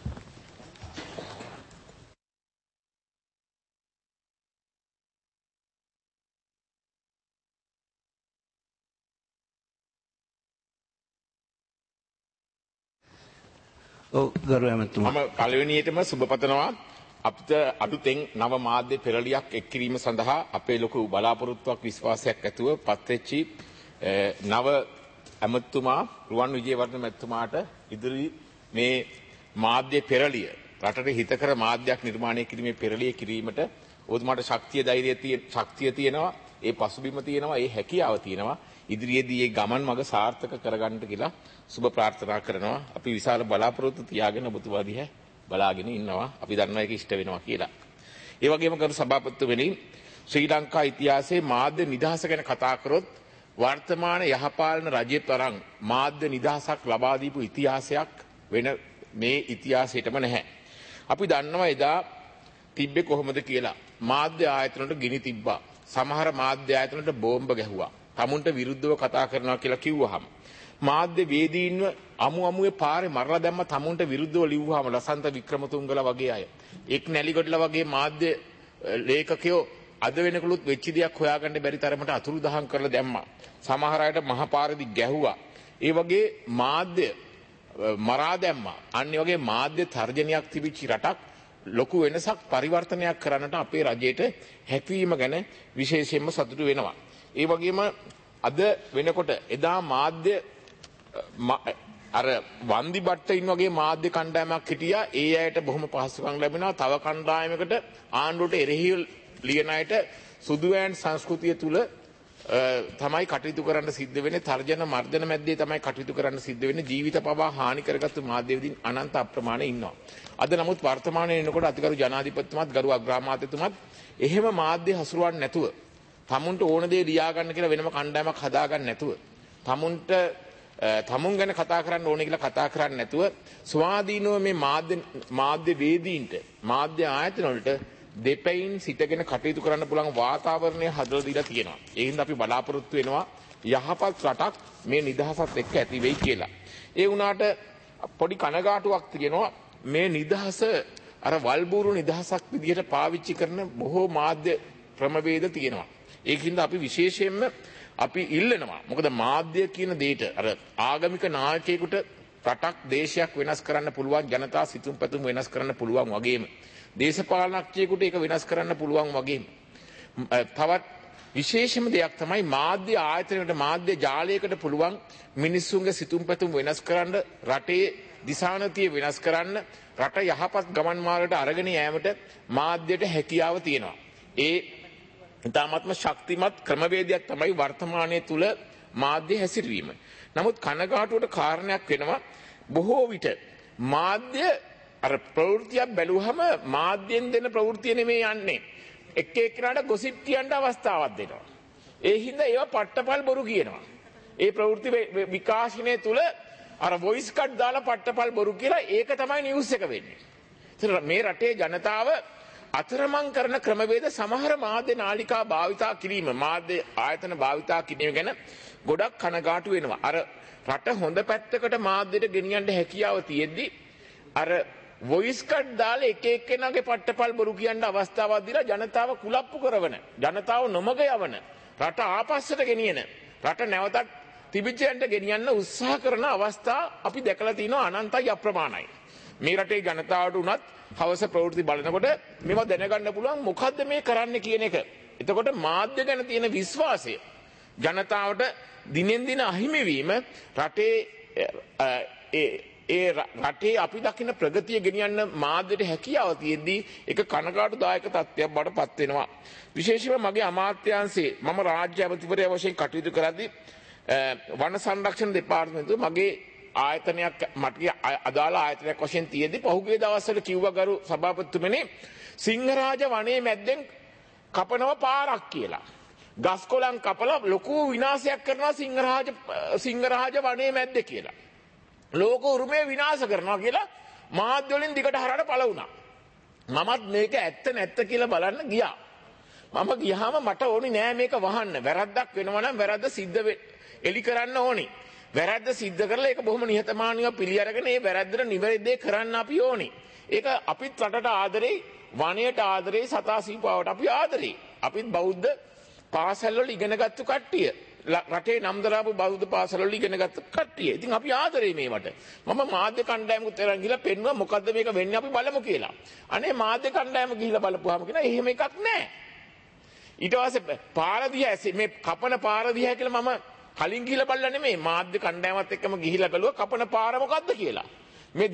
ඔව් ගරු ඇමතුමා. මම පළවෙනියටම සුබපතනවා අපිට අලුතෙන් නව මාධ්‍ය පෙරලියක් එක් කිරීම සඳහා අපේ ලොකු බලාපොරොත්තුවක් විශ්වාසයක් ඇතුව පත්වෙච්චි නව ඇමතුමා රුවන් විජේවර්ධන මැතිතුමාට ඉදිරි මේ මාධ්‍ය පෙරලිය රටට හිතකර මාධ්‍යයක් නිර්මාණය කිරීමේ පෙරලිය කිරීමට ඔබතුමාට ශක්තිය ධෛර්යය තියෙන ශක්තිය තියෙනවා, ඒ පසුබිම තියෙනවා, ඒ හැකියාව තියෙනවා. ඉදිරියේදී මේ ගමන් මඟ සාර්ථක කරගන්නට කියලා සුබ ප්‍රාර්ථනා කරනවා. අපි විශාල බලාපොරොත්තු තියාගෙන ඔබතුමා දිහා බලාගෙන ඉන්නවා. අපි දන්නවා ඒක ඉෂ්ට වෙනවා කියලා. ඒ වගේම කරු සභාපතිතුමනි, ශ්‍රී ලංකා ඉතිහාසයේ මාධ්‍ය නිදහස ගැන කතා කරොත් වර්තමාන යහපාලන රජයේ තරම් මාධ්‍ය නිදහසක් ලබා දීපු ඉතිහාසයක් වෙන මේ ඉතිහාසයටම නැහැ. අපි දන්නවා එදා තිබ්බේ කොහොමද කියලා. මාධ්‍ය ආයතන වලට ගිනි තිබ්බා. සමහර මාධ්‍ය ආයතන වලට බෝම්බ ගැහුවා. තමුන්ට විරුද්ධව කතා කරනවා කියලා කිව්වහම මාධ්‍ය වේදීන්ව අමු අමුවේ පාරේ මරලා දැම්ම. තමුන්ට විරුද්ධව ලිව්වහම ලසන්ත වික්‍රමතුංගලා වගේ අය, එක් නැලිගොඩලා වගේ මාධ්‍ය ලේඛකයෝ අද වෙනකලුත් වෙච්ච දෙයක් හොයාගන්න බැරි තරමට අතුරුදහන් කරලා දැම්මා. සමහර අයට මහ පාරේදී ගැහුවා. ඒ වගේ මාධ්‍ය මරා දැම්මා. අන්න වගේ මාධ්‍ය තර්ජනයක් තිබිච්ච රටක් ලොකු වෙනසක් පරිවර්තනයක් කරන්නට අපේ රජයට හැකියීම ගැන විශේෂයෙන්ම සතුටු වෙනවා. ඒ වගේම අද වෙනකොට එදා මාධ්‍ය අර වන්දි බට්ටින් වගේ මාධ්‍ය කණ්ඩායමක් හිටියා. ඒ අයට බොහොම පහසුකම් ලැබෙනවා. තව කණ්ඩායමකට ආණ්ඩුවට එරෙහිව ලියන අයට සුදුවෑන් සංස්කෘතිය තුල තමයි කටයුතු කරන්න සිද්ධ වෙන්නේ. තර්ජන මර්ධන මැද්දේ තමයි කටයුතු කරන්න සිද්ධ වෙන්නේ. ජීවිත පවා හානි කරගත්තු මාධ්‍යවේදීන් අනන්ත අප්‍රමාණය ඉන්නවා. අද නමුත් වර්තමානයේ එනකොට අතිගරු ජනාධිපතිතුමත් ගරු අග්‍රාමාත්‍යතුමත් එහෙම මාධ්‍ය හසුරුවන්නේ නැතුව, තමුන්ට ඕන දේ ලියා ගන්න කියලා වෙනම කණ්ඩායමක් හදා ගන්න නැතුව, තමුන්ට තමුන් ගැන කතා කරන්න ඕනේ කියලා කතා කරන්නේ නැතුව ස්වාධීනව මේ මාධ්‍ය මාධ්‍ය වේදීන්ට, මාධ්‍ය ආයතන වලට දෙපැයින් සිටගෙන කටයුතු කරන්න පුළුවන් වාතාවරණය හදලා දීලා තියෙනවා. ඒ හින්දා අපි බලාපොරොත්තු වෙනවා යහපත් රටක් මේ නිදහසත් එක්ක ඇති වෙයි කියලා. ඒ වුණාට පොඩි කනගාටුවක් තියෙනවා. මේ නිදහස අර වල්බూరు නිදහසක් විදිහට පාවිච්චි කරන බොහෝ මාධ්‍ය ක්‍රමවේද තියෙනවා. ඒකින්ද අපි විශේෂයෙන්ම අපි ඉල්ලනවා. මොකද මාධ්‍ය කියන දෙයට අර ආගමික නායකයෙකුට රටක් දේශයක් වෙනස් කරන්න පුළුවන්, ජනතා සිතුම් පැතුම් වෙනස් කරන්න පුළුවන් වගේම දේශපාලනඥයෙකුට ඒක වෙනස් කරන්න පුළුවන් වගේම තවත් විශේෂම දෙයක් තමයි මාධ්‍ය ආයතනයකට, මාධ්‍ය ජාලයකට පුළුවන් මිනිස්සුන්ගේ සිතුම් පැතුම් වෙනස් කරන්න, රටේ දිශානතිය වෙනස් කරන්න, රට යහපත් ගමන් මාර්ගයට අරගෙන යෑමට මාධ්‍යයට හැකියාව තියෙනවා. ඒ ඉතාමත්ම ශක්තිමත් ක්‍රමවේදයක් තමයි වර්තමානයේ තුල මාධ්‍ය හැසිරවීම. නමුත් කනගාටුවට කාරණයක් වෙනවා බොහෝ විට මාධ්‍ය අර ප්‍රවෘත්තියක් බැලුවහම මාධ්‍යෙන් දෙන ප්‍රවෘත්තිය නෙමෙයි යන්නේ. එක් එක්කෙනාට ගොසිප් කියන්න අවස්ථාවක් දෙනවා. ඒ හින්දා ඒවා පට්ටපල් බොරු කියනවා. ඒ ප්‍රවෘත්ති විකාශනයේ තුල අර වොයිස් කට් දාලා පට්ටපල් බොරු කියලා ඒක තමයි නිවුස් එක වෙන්නේ. ඒතර මේ රටේ ජනතාව අතරමං කරන ක්‍රමවේද සමහර මාධ්‍ය නාලිකා භාවිතා කිරීම, මාධ්‍ය ආයතන භාවිතා කිරීම ගැන ගොඩක් කනගාටු වෙනවා. අර රට හොඳ පැත්තකට මාධ්‍යට ගෙනියන්න හැකියාව තියෙද්දි අර වොයිස් කට් දාලා එක එක්කෙනාගේ පට්ටපල් බොරු කියන්න අවස්ථාවක් දීලා ජනතාව කුලප්පු කරවන, ජනතාව නොමග යවන, රට ආපස්සට ගෙනියන, රට නැවතත් තිබිච්චයන්ට ගෙනියන්න උත්සාහ කරන අවස්ථා අපි දැකලා තිනවා අනන්තයි අප්‍රමාණයි. මේ රටේ ජනතාවට උනත් හවස ප්‍රවෘත්ති බලනකොට මේවා දැනගන්න පුළුවන් මොකද්ද මේ කරන්න කියන එක. එතකොට මාධ්‍ය ගැන තියෙන විශ්වාසය ජනතාවට දිනෙන් දින අහිමි වීම රටේ ඒ රටේ අපි දකින ප්‍රගතිය ගෙනියන්න මාධ්‍යට හැකියාව තියෙද්දී ඒක කනගාටුදායක තත්ත්වයක් බවට පත් වෙනවා. විශේෂයෙන්ම මගේ අමාත්‍යාංශයේ මම රාජ්‍ය ඇමතිවරයා වශයෙන් කටයුතු කරද්දී වන සංරක්ෂණ දෙපාර්තමේන්තුව මගේ ආයතනයක් මට අදාළ ආයතනයක් වශයෙන් තියෙද්දී පහුගිය දවස්වල කිව්වා ගරු සභාපතිතුමනි සිංහරාජ වනයේ මැද්දෙන් කපනවා පාරක් කියලා. ගස් කොළන් කපලා ලොකු විනාශයක් කරනවා සිංහරාජ සිංහරාජ වනයේ මැද්දේ කියලා. ලෝක උරුමය විනාශ කරනවා කියලා මාධ්‍ය වලින් දිගට හරහට පළ වුණා. මමත් මේක ඇත්ත නැත්ත කියලා බලන්න ගියා. මම ගියාම මට ඕනි නෑ මේක වහන්න. වැරද්දක් වෙනවා නම් වැරද්ද සිද්ධ එලි කරන්න ඕනි. වැරද්ද සිද්ධ කරලා ඒක බොහොම නිහතමානීව පිළි අරගෙන ඒ වැරද්දට නිවැරදි දේ කරන්න අපි ඕනි. ඒක අපිත් රටට ආදරේ, වනයට ආදරේ, සතා සීපාවට අපි ආදරේ. අපිත් බෞද්ධ පාසල් වල ඉගෙනගත්තු කට්ටිය. රටේ නම් දරාපු බෞද්ධ පාසල් වල ඉගෙනගත්තු කට්ටිය. ඉතින් අපි ආදරේ මේවට. මම මාධ්‍ය කණ්ඩායමකට තරන් ගිහලා පෙන්නුවා මොකද්ද මේක වෙන්නේ අපි බලමු කියලා. අනේ මාධ්‍ය කණ්ඩායම ගිහිල්ලා බලපුවාම කියනවා එහෙම එකක් නැහැ. ඊට පස්සේ පාර දිහා මේ කපන පාර දිහා කියලා මම කලින් ගිහිල්ලා බලලා නෙමෙයි මාධ්‍ය කණ්ඩායමත් එක්කම ගිහිල්ලා බැලුවා කපන පාර මොකද්ද කියලා. මේ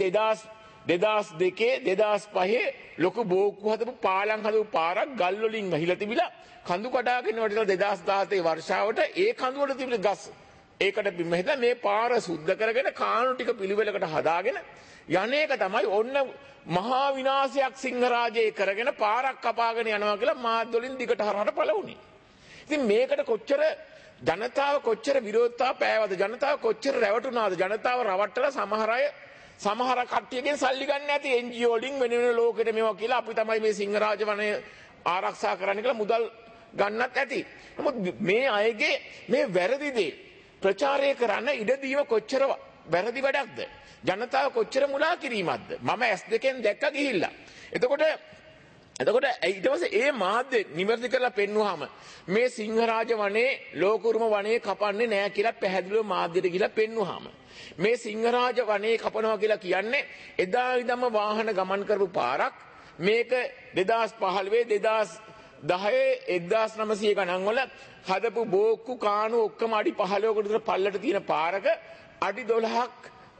දෙදාස් දෙකේ දෙදාස් පහේ ලොකු බෝක්කු හදපු පාලම් හදපු පාරක් ගල් වලින් වැහිලා තිබිලා කඳු කඩාගෙන වටිලා දෙදාස් දහතේ වර්ෂාවට ඒ කඳු වල තිබිල ගස් ඒකට බිම හිටලා මේ පාර සුද්ධ කරගෙන කාණු ටික පිළිවෙලකට හදාගෙන යන්නේක තමයි ඔන්න මහා විනාශයක් සිංහරාජයේ කරගෙන පාරක් කපාගෙන යනවා කියලා මාධ්‍ය වලින් දිගට හරහට පළවුණේ. ඉතින් මේකට කොච්චර ජනතාව කොච්චර විරෝධතාව පෑවද ජනතාව කොච්චර රැවටුණාද ජනතාව රවට්ටලා සමහර අය සමහර කට්ටියගෙන් සල්ලි ගන්න නැති එන් ජී ඕ වලින් වෙන වෙන ලෝකෙට මේවා කියලා අපි තමයි මේ සිංහරාජ වනය ආරක්ෂා කරන්න කියලා මුදල් ගන්නත් ඇති. නමුත් මේ අයගේ මේ වැරදි දේ ප්‍රචාරය කරන්න ඉඩ දීම කොච්චර වැරදි වැඩක්ද? ජනතාව කොච්චර මුලා කිරීමක්ද? මම ඇස් දෙකෙන් දැක්ක ගිහිල්ලා. එතකොට එතකොට ඊට පස්සේ ඒ මාධ්‍ය නිවැරදි කරලා පෙන්වුවාම මේ සිංහරාජ වනයේ ලෝකුරුම වනයේ කපන්නේ නැහැ කියලා පැහැදිලිව මාධ්‍යට ගිහිල්ලා පෙන්වුවාම මේ සිංහරාජ වනයේ කපනවා කියලා කියන්නේ එදා ඉඳන්ම වාහන ගමන් කරපු පාරක් මේක දෙදාස් පහළොව දෙදාස් දහය එක්දාස් නවසිය ගණන් වල හදපු බෝක්කු කාණු ඔක්කොම අඩි පහළොවකට විතර පල්ලට තියෙන පාරක අඩි දොළහක්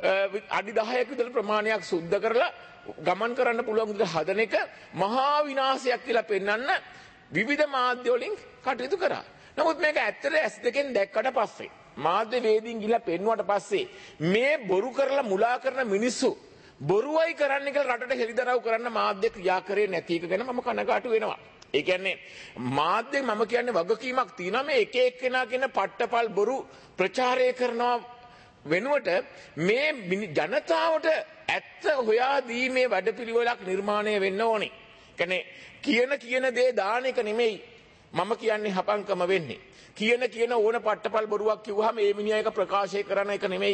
අඩි දහයක විතර ප්‍රමාණයක් සුද්ධ කරලා ගමන් කරන්න පුළුවන් විදිහට හදන එක මහා විනාශයක් කියලා පෙන්වන්න විවිධ මාධ්‍ය වලින් කටයුතු කරා. නමුත් මේක ඇත්තට ඇස් දෙකෙන් දැක්කට පස්සේ මාධ්‍ය වේදීන් ගිහලා පෙන්වුවට පස්සේ මේ බොරු කරලා මුලා කරන මිනිස්සු බොරුවයි කරන්න කියලා රටට හෙළිදරව් කරන්න මාධ්‍ය ක්‍රියා කරේ නැති එක ගැන මම කනගාටු වෙනවා. ඒ කියන්නේ මාධ්‍ය මම කියන්නේ වගකීමක් තියෙනවා මේ එක එක්කෙනා කියන පට්ටපල් බොරු ප්‍රචාරය කරනවා වෙනුවට මේ ජනතාවට ඇත්ත හොයා දීමේ වැඩපිළිවෙලක් නිර්මාණය වෙන්න ඕනේ. කියන්නේ කියන කියන දේ දාන එක නෙමෙයි මම කියන්නේ හපංකම වෙන්නේ. කියන කියන ඕන පට්ටපල් බොරුවක් කිව්වහම ඒ මිනිහා එක ප්‍රකාශය කරන එක නෙමෙයි.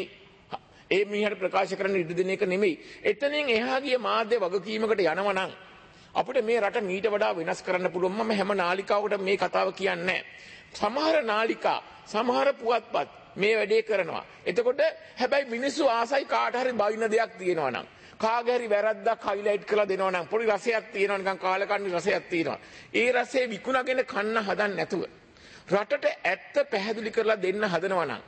ඒ මිනිහට ප්‍රකාශ කරන්න ඉඩ දෙන එක නෙමෙයි. එතනින් එහා ගිය මාධ්‍ය වගකීමකට යනවා නම් අපිට මේ රට මීට වඩා වෙනස් කරන්න පුළුවන්. මම හැම නාලිකාවකට මේ කතාව කියන්නේ නැහැ. සමහර නාලිකා සමහර පුවත්පත් මේ වැඩේ කරනවා. එතකොට හැබැයි මිනිස්සු ආසයි කාට හරි බයින දෙයක් තියෙනවා නම් කාගේ හරි වැරද්දක් හයිලයිට් කරලා දෙනවා නම් පොඩි රසයක් තියෙනවා නිකන් කාලකන්ණි රසයක් තියෙනවා. ඒ රසයේ විකුණගෙන කන්න හදන්න නැතුව රටට ඇත්ත පැහැදිලි කරලා දෙන්න හදනවා නම්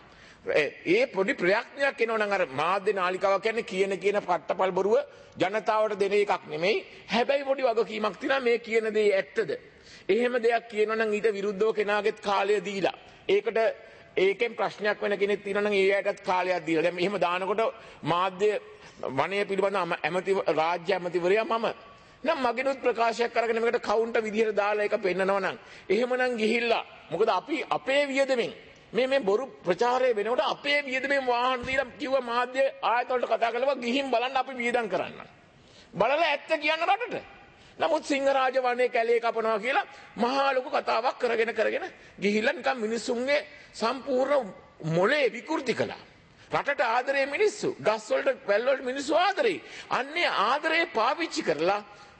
ඒ පොඩි ප්‍රයත්නයක් එනවා නම් අර මාධ්‍ය නාලිකාවක් කියන්නේ කියන කියන පට්ටපල් බොරුව ජනතාවට දෙන එකක් නෙමෙයි. හැබැයි පොඩි වගකීමක් තියෙනවා මේ කියන දේ ඇත්තද? එහෙම දෙයක් කියනවා නම් ඊට විරුද්ධව කෙනාගෙත් කාලය දීලා ඒකට ඒකෙන් ප්‍රශ්නයක් වෙන කෙනෙක් තියෙනවා නම් ඒ අයටත් කාලයක් දීලා. දැන් මෙහෙම දානකොට මාධ්‍ය වනය පිළිබඳ ඇමති රාජ්‍ය ඇමතිවරයා මම නම් මගෙනුත් ප්‍රකාශයක් කරගෙන මේකට කවුන්ටර් විදිහට දාලා ඒක පෙන්නනවා නම් එහෙමනම් ගිහිල්ලා මොකද අපි අපේ වියදමෙන් මේ මේ බොරු ප්‍රචාරය වෙනකොට අපේ වියදමෙන් වාහන දීලා කිව්ව මාධ්‍ය ආයත වලට කතා කරලා ගිහින් බලන්න අපි වියදම් කරන්න. බලලා ඇත්ත කියන්න රටට. නමුත් සිංහරාජ වනයේ කැලේ කපනවා කියලා මහා ලොකු කතාවක් කරගෙන කරගෙන ගිහිල්ලා නිකන් මිනිස්සුන්ගේ සම්පූර්ණ මොලේ විකෘති කළා. රටට ආදරේ මිනිස්සු, ගස් වලට වැල් වලට මිනිස්සු ආදරේ. අන්නේ ආදරේ පාවිච්චි කරලා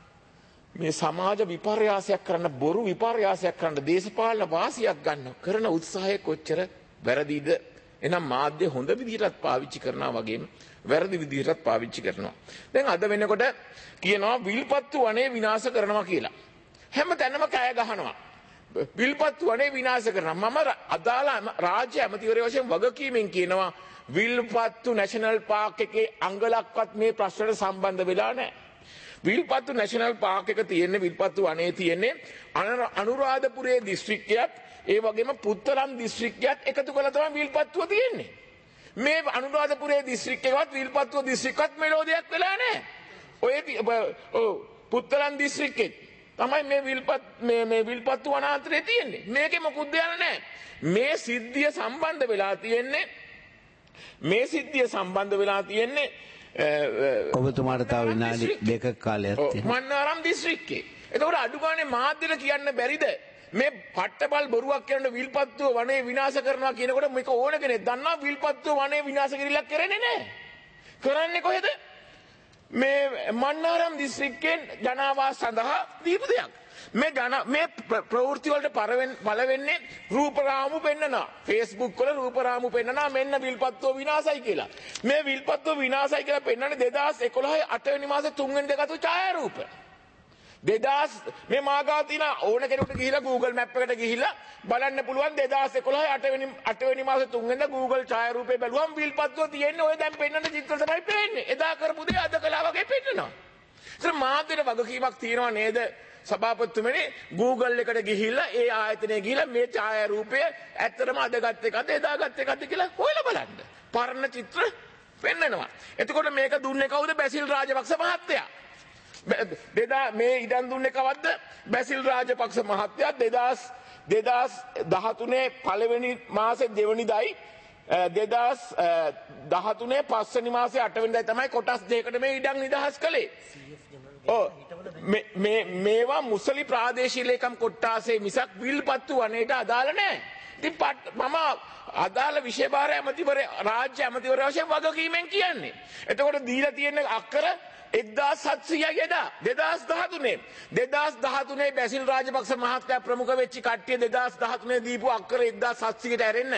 මේ සමාජ විපර්යාසයක් කරන්න, බොරු විපර්යාසයක් කරන්න, දේශපාලන වාසියක් ගන්න කරන උත්සාහය කොච්චර වැරදිද? එහෙනම් මාධ්‍ය හොඳ විදිහටත් පාවිච්චි කරනවා වගේම වැරදි විදිහටත් පාවිච්චි කරනවා. දැන් අද වෙනකොට කියනවා විල්පත්තු වනේ විනාශ කරනවා කියලා. හැම තැනම කෑ ගහනවා. විල්පත්තු වනේ විනාශ කරනවා. මම අදාළ රාජ්‍ය ඇමතිවරයා වශයෙන් වගකීමෙන් කියනවා විල්පත්තු නැෂනල් පාක් එකේ අංගලක්වත් මේ ප්‍රශ්නට සම්බන්ධ වෙලා නැහැ. විල්පත්තු නැෂනල් පාක් එක තියෙන්නේ විල්පත්තු වනේ තියෙන්නේ අනුරාධපුරයේ දිස්ත්‍රික්කයත් ඒ වගේම පුත්තලම් දිස්ත්‍රික්කයත් එකතු කරලා තමයි විල්පත්තුව තියෙන්නේ. මේ අනුරාධපුරයේ දිස්ත්‍රික්කයවත් විල්පත්තුව දිස්ත්‍රික්කවත් මෙලෝදයක් වෙලා නැහැ. ඔය ඔව් පුත්තලම් දිස්ත්‍රික්කෙත් තමයි මේ විල්පත් මේ මේ විල්පත්තු වනාන්තරයේ තියෙන්නේ. මේකේ මොකුත් දෙයක් නැහැ. මේ සිද්ධිය සම්බන්ධ වෙලා තියෙන්නේ මේ සිද්ධිය සම්බන්ධ වෙලා තියෙන්නේ ඔබතුමාට තව විනාඩි දෙකක කාලයක් තියෙනවා. මන්නාරම් දිස්ත්‍රික්කේ. ඒතකොට අඩු ගානේ මාධ්‍යට කියන්න බැරිද? මේ පට්ටපල් බොරුවක් කියන විල්පත්තුව වනේ විනාශ කරනවා කියනකොට මේක ඕන කෙනෙක් දන්නවා විල්පත්තුව වනේ විනාශ කිරීලක් කරන්නේ නැහැ. කරන්නේ කොහෙද? මේ මන්නාරම් දිස්ත්‍රික්කෙන් ජනාවාස සඳහා දීපු දෙයක්. මේ ජන මේ ප්‍රවෘත්ති වලට පළ වෙන්නේ රූපරාමු පෙන්නනවා. Facebook වල රූපරාමු පෙන්නනවා මෙන්න විල්පත්තුව විනාශයි කියලා. මේ විල්පත්තුව විනාශයි කියලා පෙන්නන්නේ දෙදාස් එකොළහ අට වෙනි මාසේ තුන් වෙනි දා ගත්ත ඡායාරූප. දෙදාස් මේ මාගාව තියෙන ඕන කෙනෙකුට ගිහිලා Google Map එකට ගිහිලා බලන්න පුළුවන් දෙදාස් එකොළහ අට වෙනි අට වෙනි මාසේ තුන් වෙනිදා Google ඡායාරූපේ බැලුවම විල්පත්තුව තියෙන්නේ ඔය දැන් පෙන්නන චිත්‍ර තමයි පේන්නේ. එදා කරපු දේ අද කළා වගේ පෙන්නනවා. ඒතර මාධ්‍යට වගකීමක් තියෙනවා නේද? සභාපතිතුමනි Google එකට ගිහිල්ලා ඒ ආයතනයේ ගිහිල්ලා මේ ඡායාරූපය ඇත්තටම අද ගත්ත එකද එදා ගත්ත එකද කියලා හොයලා බලන්න. පරණ චිත්‍ර පෙන්නනවා. එතකොට මේක දුන්නේ කවුද? බැසිල් රාජපක්ෂ මහත්තයා. දෙදා මේ ඉඩම් දුන්නේ කවද්ද? බැසිල් රාජපක්ෂ මහත්තයා දෙදාස් දෙදාස් දහතුනේ පළවෙනි මාසේ දෙවනිදායි දෙදාස් දහතුනේ පස්වෙනි මාසේ අටවෙනිදායි තමයි කොටස් දෙකකට මේ ඉඩම් නිදහස් කළේ. ඔව් මේ මේවා මුසලි ප්‍රාදේශීය ලේකම් කොට්ටාසේ මිසක් විල්පත්තු වනේට අදාළ නැහැ. ඉතින් මම අදාළ විෂය භාර ඇමතිවරයා රාජ්‍ය ඇමතිවරයා වශයෙන් වගකීමෙන් කියන්නේ. එතකොට දීලා තියෙන අක්කර එක්දාස් හත්සියයි එදා දෙදාස් දහතුනේ දෙදාස් දහතුනේ බැසිල් රාජපක්ෂ මහත්තයා ප්‍රමුඛ වෙච්ච කට්ටිය දෙදාස් දහතුනේ දීපු අක්කර එක්දාස් හත්සියයට ඇරෙන්න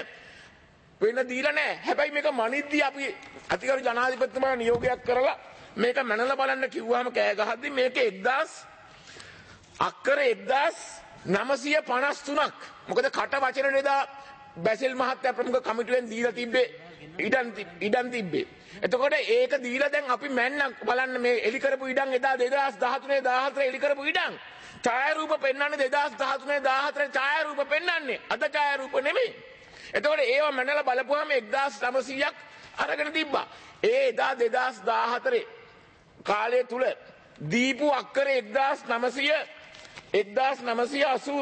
වෙන දීලා නැහැ. හැබැයි මේක මනිද්දී අපි අතිගරු ජනාධිපතිතුමා නියෝගයක් කරලා මේක මනලා බලන්න කිව්වහම කෑ ගහද්දි මේක එක්දාස් අක්කර එක්දාස් නවසිය පනස් තුනක්. මොකද කට වචන නේදා බැසිල් මහත්තයා ප්‍රමුඛ කමිටුවෙන් දීලා තිබ්බේ ඉඩම් ඉඩම් තිබ්බේ. එතකොට ඒක දීලා දැන් අපි මැන්න බලන්න මේ එලි කරපු ඉඩම් එදා දෙදාස් දහතුනේ දහහතර එලි කරපු ඉඩම් ඡායාරූප පෙන්වන්නේ දෙදාස් දහතුනේ දහහතර ඡායාරූප පෙන්වන්නේ අද ඡායාරූප නෙමෙයි. එතකොට ඒවා මැනලා බලපුවාම එක්දාස් නවසියක් අරගෙන තිබ්බා. ඒ එදා දෙදාස් දහහතරේ කාලය තුල දීපු අක්කර එක්දාස් නවසිය එක්දාස් නවසිය අසූ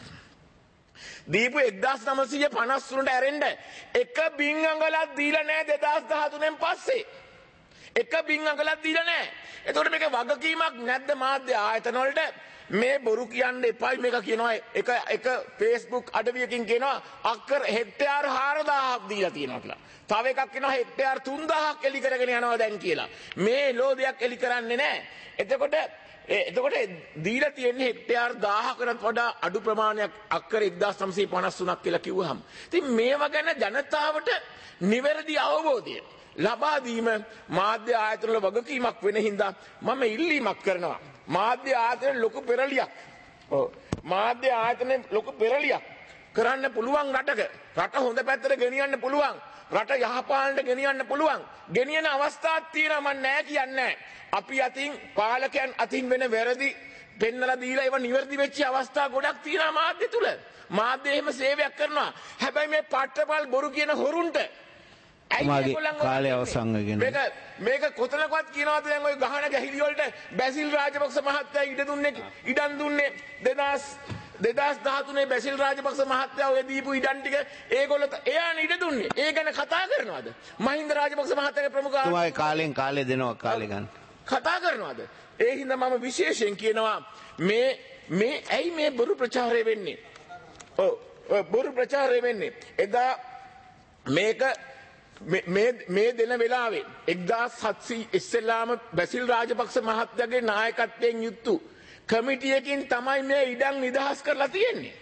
දීපු එක්දාස් නවසිය පනස් තුනට ඇරෙන්න එක බින් අඟලක් දීලා නැහැ දෙදාස් දහතුනෙන් පස්සේ. එක බින් අඟලක් දීලා නැහැ. එතකොට මේක වගකීමක් නැද්ද මාධ්‍ය ආයතන වලට? මේ බොරු කියන්න එපයි. මේක කියනවා එක එක Facebook අඩවියකින් කියනවා අක්කර හෙක්ටයාර් හාරදාහක් දීලා තියෙනවා කියලා. තව එකක් කියනවා හෙක්ටයාර් තුන්දාහක් එලි කරගෙන යනවා දැන් කියලා. මේ ලෝදයක් එලි කරන්නේ නැහැ. එතකොට එතකොට දීලා තියෙන්නේ හෙක්ටයාර් දාහකටත් වඩා අඩු ප්‍රමාණයක් අක්කර එක්දාස් නවසිය පනස් තුනක් කියලා කිව්වහම. ඉතින් මේවා ගැන ජනතාවට නිවැරදි අවබෝධය ලබා දීම මාධ්‍ය ආයතන වල වගකීමක් වෙන හින්දා මම ඉල්ලීමක් කරනවා. මාධ්‍ය ආයතන ලොකු පෙරලියක්. ඔව් මාධ්‍ය ආයතන ලොකු පෙරලියක් කරන්න පුළුවන් රටක. රට හොඳ පැත්තට ගෙනියන්න පුළුවන්. රට යහපාලනට ගෙනියන්න පුළුවන්. ගෙනියන අවස්ථාවක් තියෙනවා මම නෑ කියන්නේ. අපි අතින් පාලකයන් අතින් වෙන වැරදි පෙන්නලා දීලා ඒවා නිවැරදි වෙච්ච අවස්ථා ගොඩක් තියෙනවා මාධ්‍ය තුල. මාධ්‍ය එහෙම සේවයක් කරනවා. හැබැයි මේ පට්ටපල් බොරු කියන හොරුන්ට මාගේ කාලය අවසන් වෙගෙන මේක මේක කොතනකවත් කියනවාද දැන් ওই ගහන ගැහිලි වලට බැසිල් රාජපක්ෂ මහත්තයා ඉඩ දුන්නේ ඉඩම් දුන්නේ දෙදාස් දෙදාස් දහතුනේ බැසිල් රාජපක්ෂ මහත්තයා ඔය දීපු ඉඩම් ටික ඒගොල්ලෝ එයානේ ඉඩ දුන්නේ. ඒ ගැන කතා කරනවද? මහින්ද රාජපක්ෂ මහත්තයාගේ ප්‍රමුඛ තුමාගේ කාලෙන් කාලේ දෙනවා කාලේ ගන්න. කතා කරනවද? ඒ හින්දා මම විශේෂයෙන් කියනවා මේ මේ ඇයි මේ බොරු ප්‍රචාරය වෙන්නේ? ඔව් බොරු ප්‍රචාරය වෙන්නේ. එදා මේක මේ මේ දෙන වෙලාවේ එක්දාස් හත්සිය ඉස්සෙල්ලාම බැසිල් රාජපක්ෂ මහත්තයාගේ නායකත්වයෙන් යුතු කමිටියකින් තමයි මේ ඉඩම් නිදහස් කරලා තියෙන්නේ.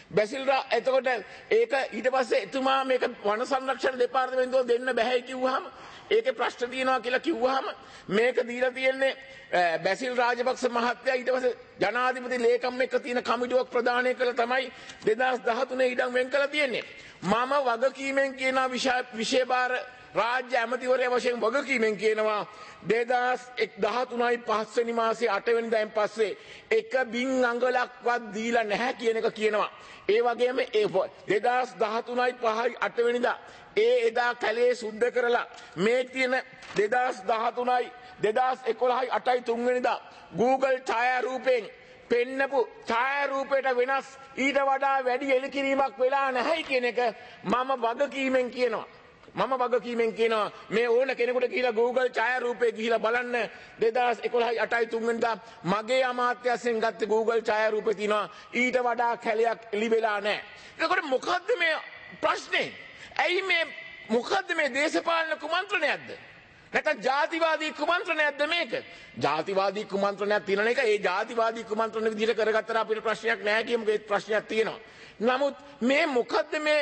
බැසිල් එතකොට ඒක ඊට පස්සේ එතුමා මේක වන සංරක්ෂණ දෙපාර්තමේන්තුව දෙන්න බෑ කිව්වහම ඒකේ ප්‍රශ්න තියෙනවා කියලා කිව්වහම මේක දීලා තියෙන්නේ බැසිල් රාජපක්ෂ මහත්තයා ඊට පස්සේ ජනාධිපති ලේකම් එක්ක තියෙන කමිටුවක් ප්‍රදානය කළා තමයි දෙදාස් දහතුනේ ඉඩම් වෙන් කළා තියෙන්නේ. මම වගකීමෙන් කියන විෂය භාර රාජ්‍ය ඇමතිවරයා වශයෙන් වගකීමෙන් කියනවා දෙදාස් දහතුනයි පස්වෙනි මාසේ අට වෙනිදාන් පස්සේ එක බින් අඟලක්වත් දීලා නැහැ කියන එක කියනවා. ඒ වගේම ඒ දෙදාස් දහතුනයි පහයි අට වෙනිදා ඒ එදා කැලේ සුද්ධ කරලා මේ තියෙන දෙදාස් දහතුනයි දෙදාස් එකොළහයි අටයි තුන් වෙනිදා Google ඡායාරූපයෙන් පෙන්නපු ඡායාරූපයට වෙනස් ඊට වඩා වැඩි එළිකිරීමක් වෙලා නැහැ කියන එක මම වගකීමෙන් කියනවා. මම වගකීමෙන් කියනවා මේ ඕන කෙනෙකුට කියලා Google ඡායාරූපේ ගිහිලා බලන්න දෙදාස් එකොළහයි අටයි තුන් වෙනිදා මගේ අමාත්‍යයෙන් ගත්ත Google ඡායාරූපේ තියෙනවා ඊට වඩා කැලයක් එළි වෙලා නැහැ. ඒකට මොකද්ද මේ ප්‍රශ්නේ? ඇයි මේ මොකද්ද මේ දේශපාලන කුමන්ත්‍රණයක්ද? නැත්නම් ජාතිවාදී කුමන්ත්‍රණයක්ද මේක? ජාතිවාදී කුමන්ත්‍රණයක් තියෙන එක ඒ ජාතිවාදී කුමන්ත්‍රණ විදිහට කරගත්තට අපිට ප්‍රශ්නයක් නැහැ කියමුකෝ. ඒ ප්‍රශ්නයක් තියෙනවා. නමුත් මේ මොකද්ද මේ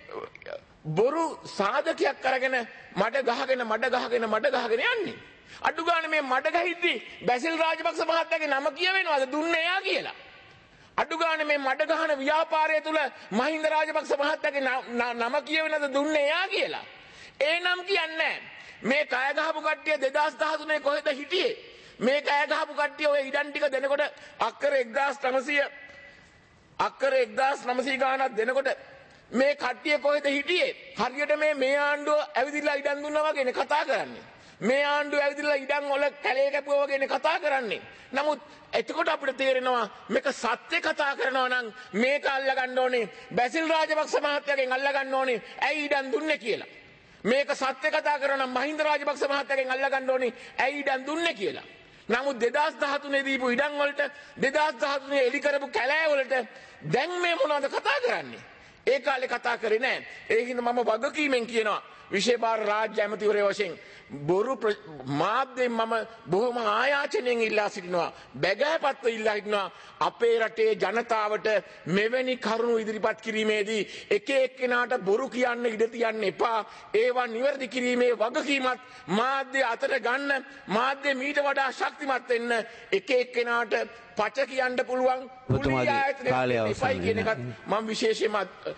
බොරු සාධකයක් අරගෙන මඩ ගහගෙන මඩ ගහගෙන මඩ ගහගෙන යන්නේ? අඩු ගන්න මේ මඩ ගහිද්දි බැසිල් රාජපක්ෂ මහත්තයාගේ නම කියවෙනවද දුන්නේ එයා කියලා? අඩු ගන්න මේ මඩ ගහන ව්‍යාපාරය තුල මහින්ද රාජපක්ෂ මහත්තයාගේ නම කියවෙනවද දුන්නේ එයා කියලා? ඒ නම් කියන්නේ මේ කය ගහපු කට්ටිය දෙදාස් දහතුනේ කොහෙද හිටියේ? මේ කය ගහපු කට්ටිය ඔය ඉඩම් ටික දෙනකොට අක්කර එක්දාස් නවසිය අක්කර එක්දාස් නවසිය ගානක් දෙනකොට මේ කට්ටිය කොහෙද හිටියේ? හරියට මේ මේ ආණ්ඩුව ඇවිදිලා ඉඩම් දුන්නා වගේනේ කතා කරන්නේ. මේ ආණ්ඩුව ඇවිදිලා ඉඩම් වල කැලේ කැපුවා වගේනේ කතා කරන්නේ. නමුත් එතකොට අපිට තේරෙනවා මේක සත්‍ය කතා කරනවා නම් මේක අල්ලා ගන්න ඕනේ බැසිල් රාජපක්ෂ මහත්තයාගෙන් අල්ලා ගන්න ඕනේ ඇයි ඉඩම් දුන්නේ කියලා. මේක සත්‍ය කතා කරනවා නම් මහින්ද රාජපක්ෂ මහත්තයාගෙන් අල්ලා ගන්න ඕනේ ඇයි ඉඩම් දුන්නේ කියලා. නමුත් දෙදාස් දහතුනේ දීපු ඉඩම් වලට දෙදාස් දහතුනේ එලි කරපු කැලෑ වලට දැන් මේ මොනවද කතා කරන්නේ? ඒ කාලේ කතා කරේ නැහැ. ඒ හින්දා මම වගකීමෙන් කියනවා විශේෂ භාර රාජ්‍ය ඇමතිවරයා වශයෙන් බොරු මාධ්‍යෙන් මම බොහොම ආයාචනයෙන් ඉල්ලා සිටිනවා. බැගෑපත්ව ඉල්ලා සිටිනවා අපේ රටේ ජනතාවට මෙවැනි කරුණු ඉදිරිපත් කිරීමේදී එක එක්කෙනාට බොරු කියන්න ඉඩ තියන්න එපා. ඒවා නිවැරදි කිරීමේ වගකීමත් මාධ්‍ය අතට ගන්න, මාධ්‍ය මීට වඩා ශක්තිමත් වෙන්න එක එක්කෙනාට පච කියන්න පුළුවන් කාලය අවසන් කියන එකත් මම විශේෂයෙන්ම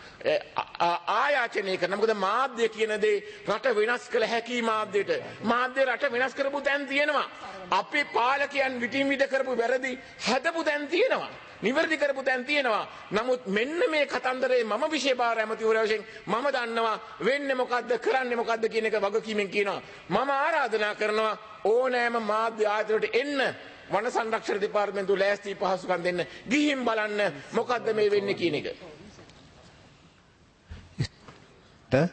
ආයාචනය කරනවා. මොකද මාධ්‍ය කියන දේ රට වෙනස් කළ හැකි මාධ්‍යයට මාධ්‍ය රට වෙනස් කරපු තැන් තියෙනවා. අපේ පාලකයන් විටින් විට කරපු වැරදි හදපු තැන් තියෙනවා. නිවැරදි කරපු තැන් තියෙනවා. නමුත් මෙන්න මේ කතන්දරේ මම විශේෂ භාර ඇමතිවරයා වශයෙන් මම දන්නවා වෙන්නේ මොකද්ද කරන්නේ මොකද්ද කියන එක වගකීමෙන් කියනවා. මම ආරාධනා කරනවා ඕනෑම මාධ්‍ය ආයතනයට එන්න වන සංරක්ෂණ දෙපාර්තමේන්තුව ලෑස්ති පහසුකම් දෙන්න ගිහින් බලන්න මොකද්ද මේ වෙන්නේ කියන එක.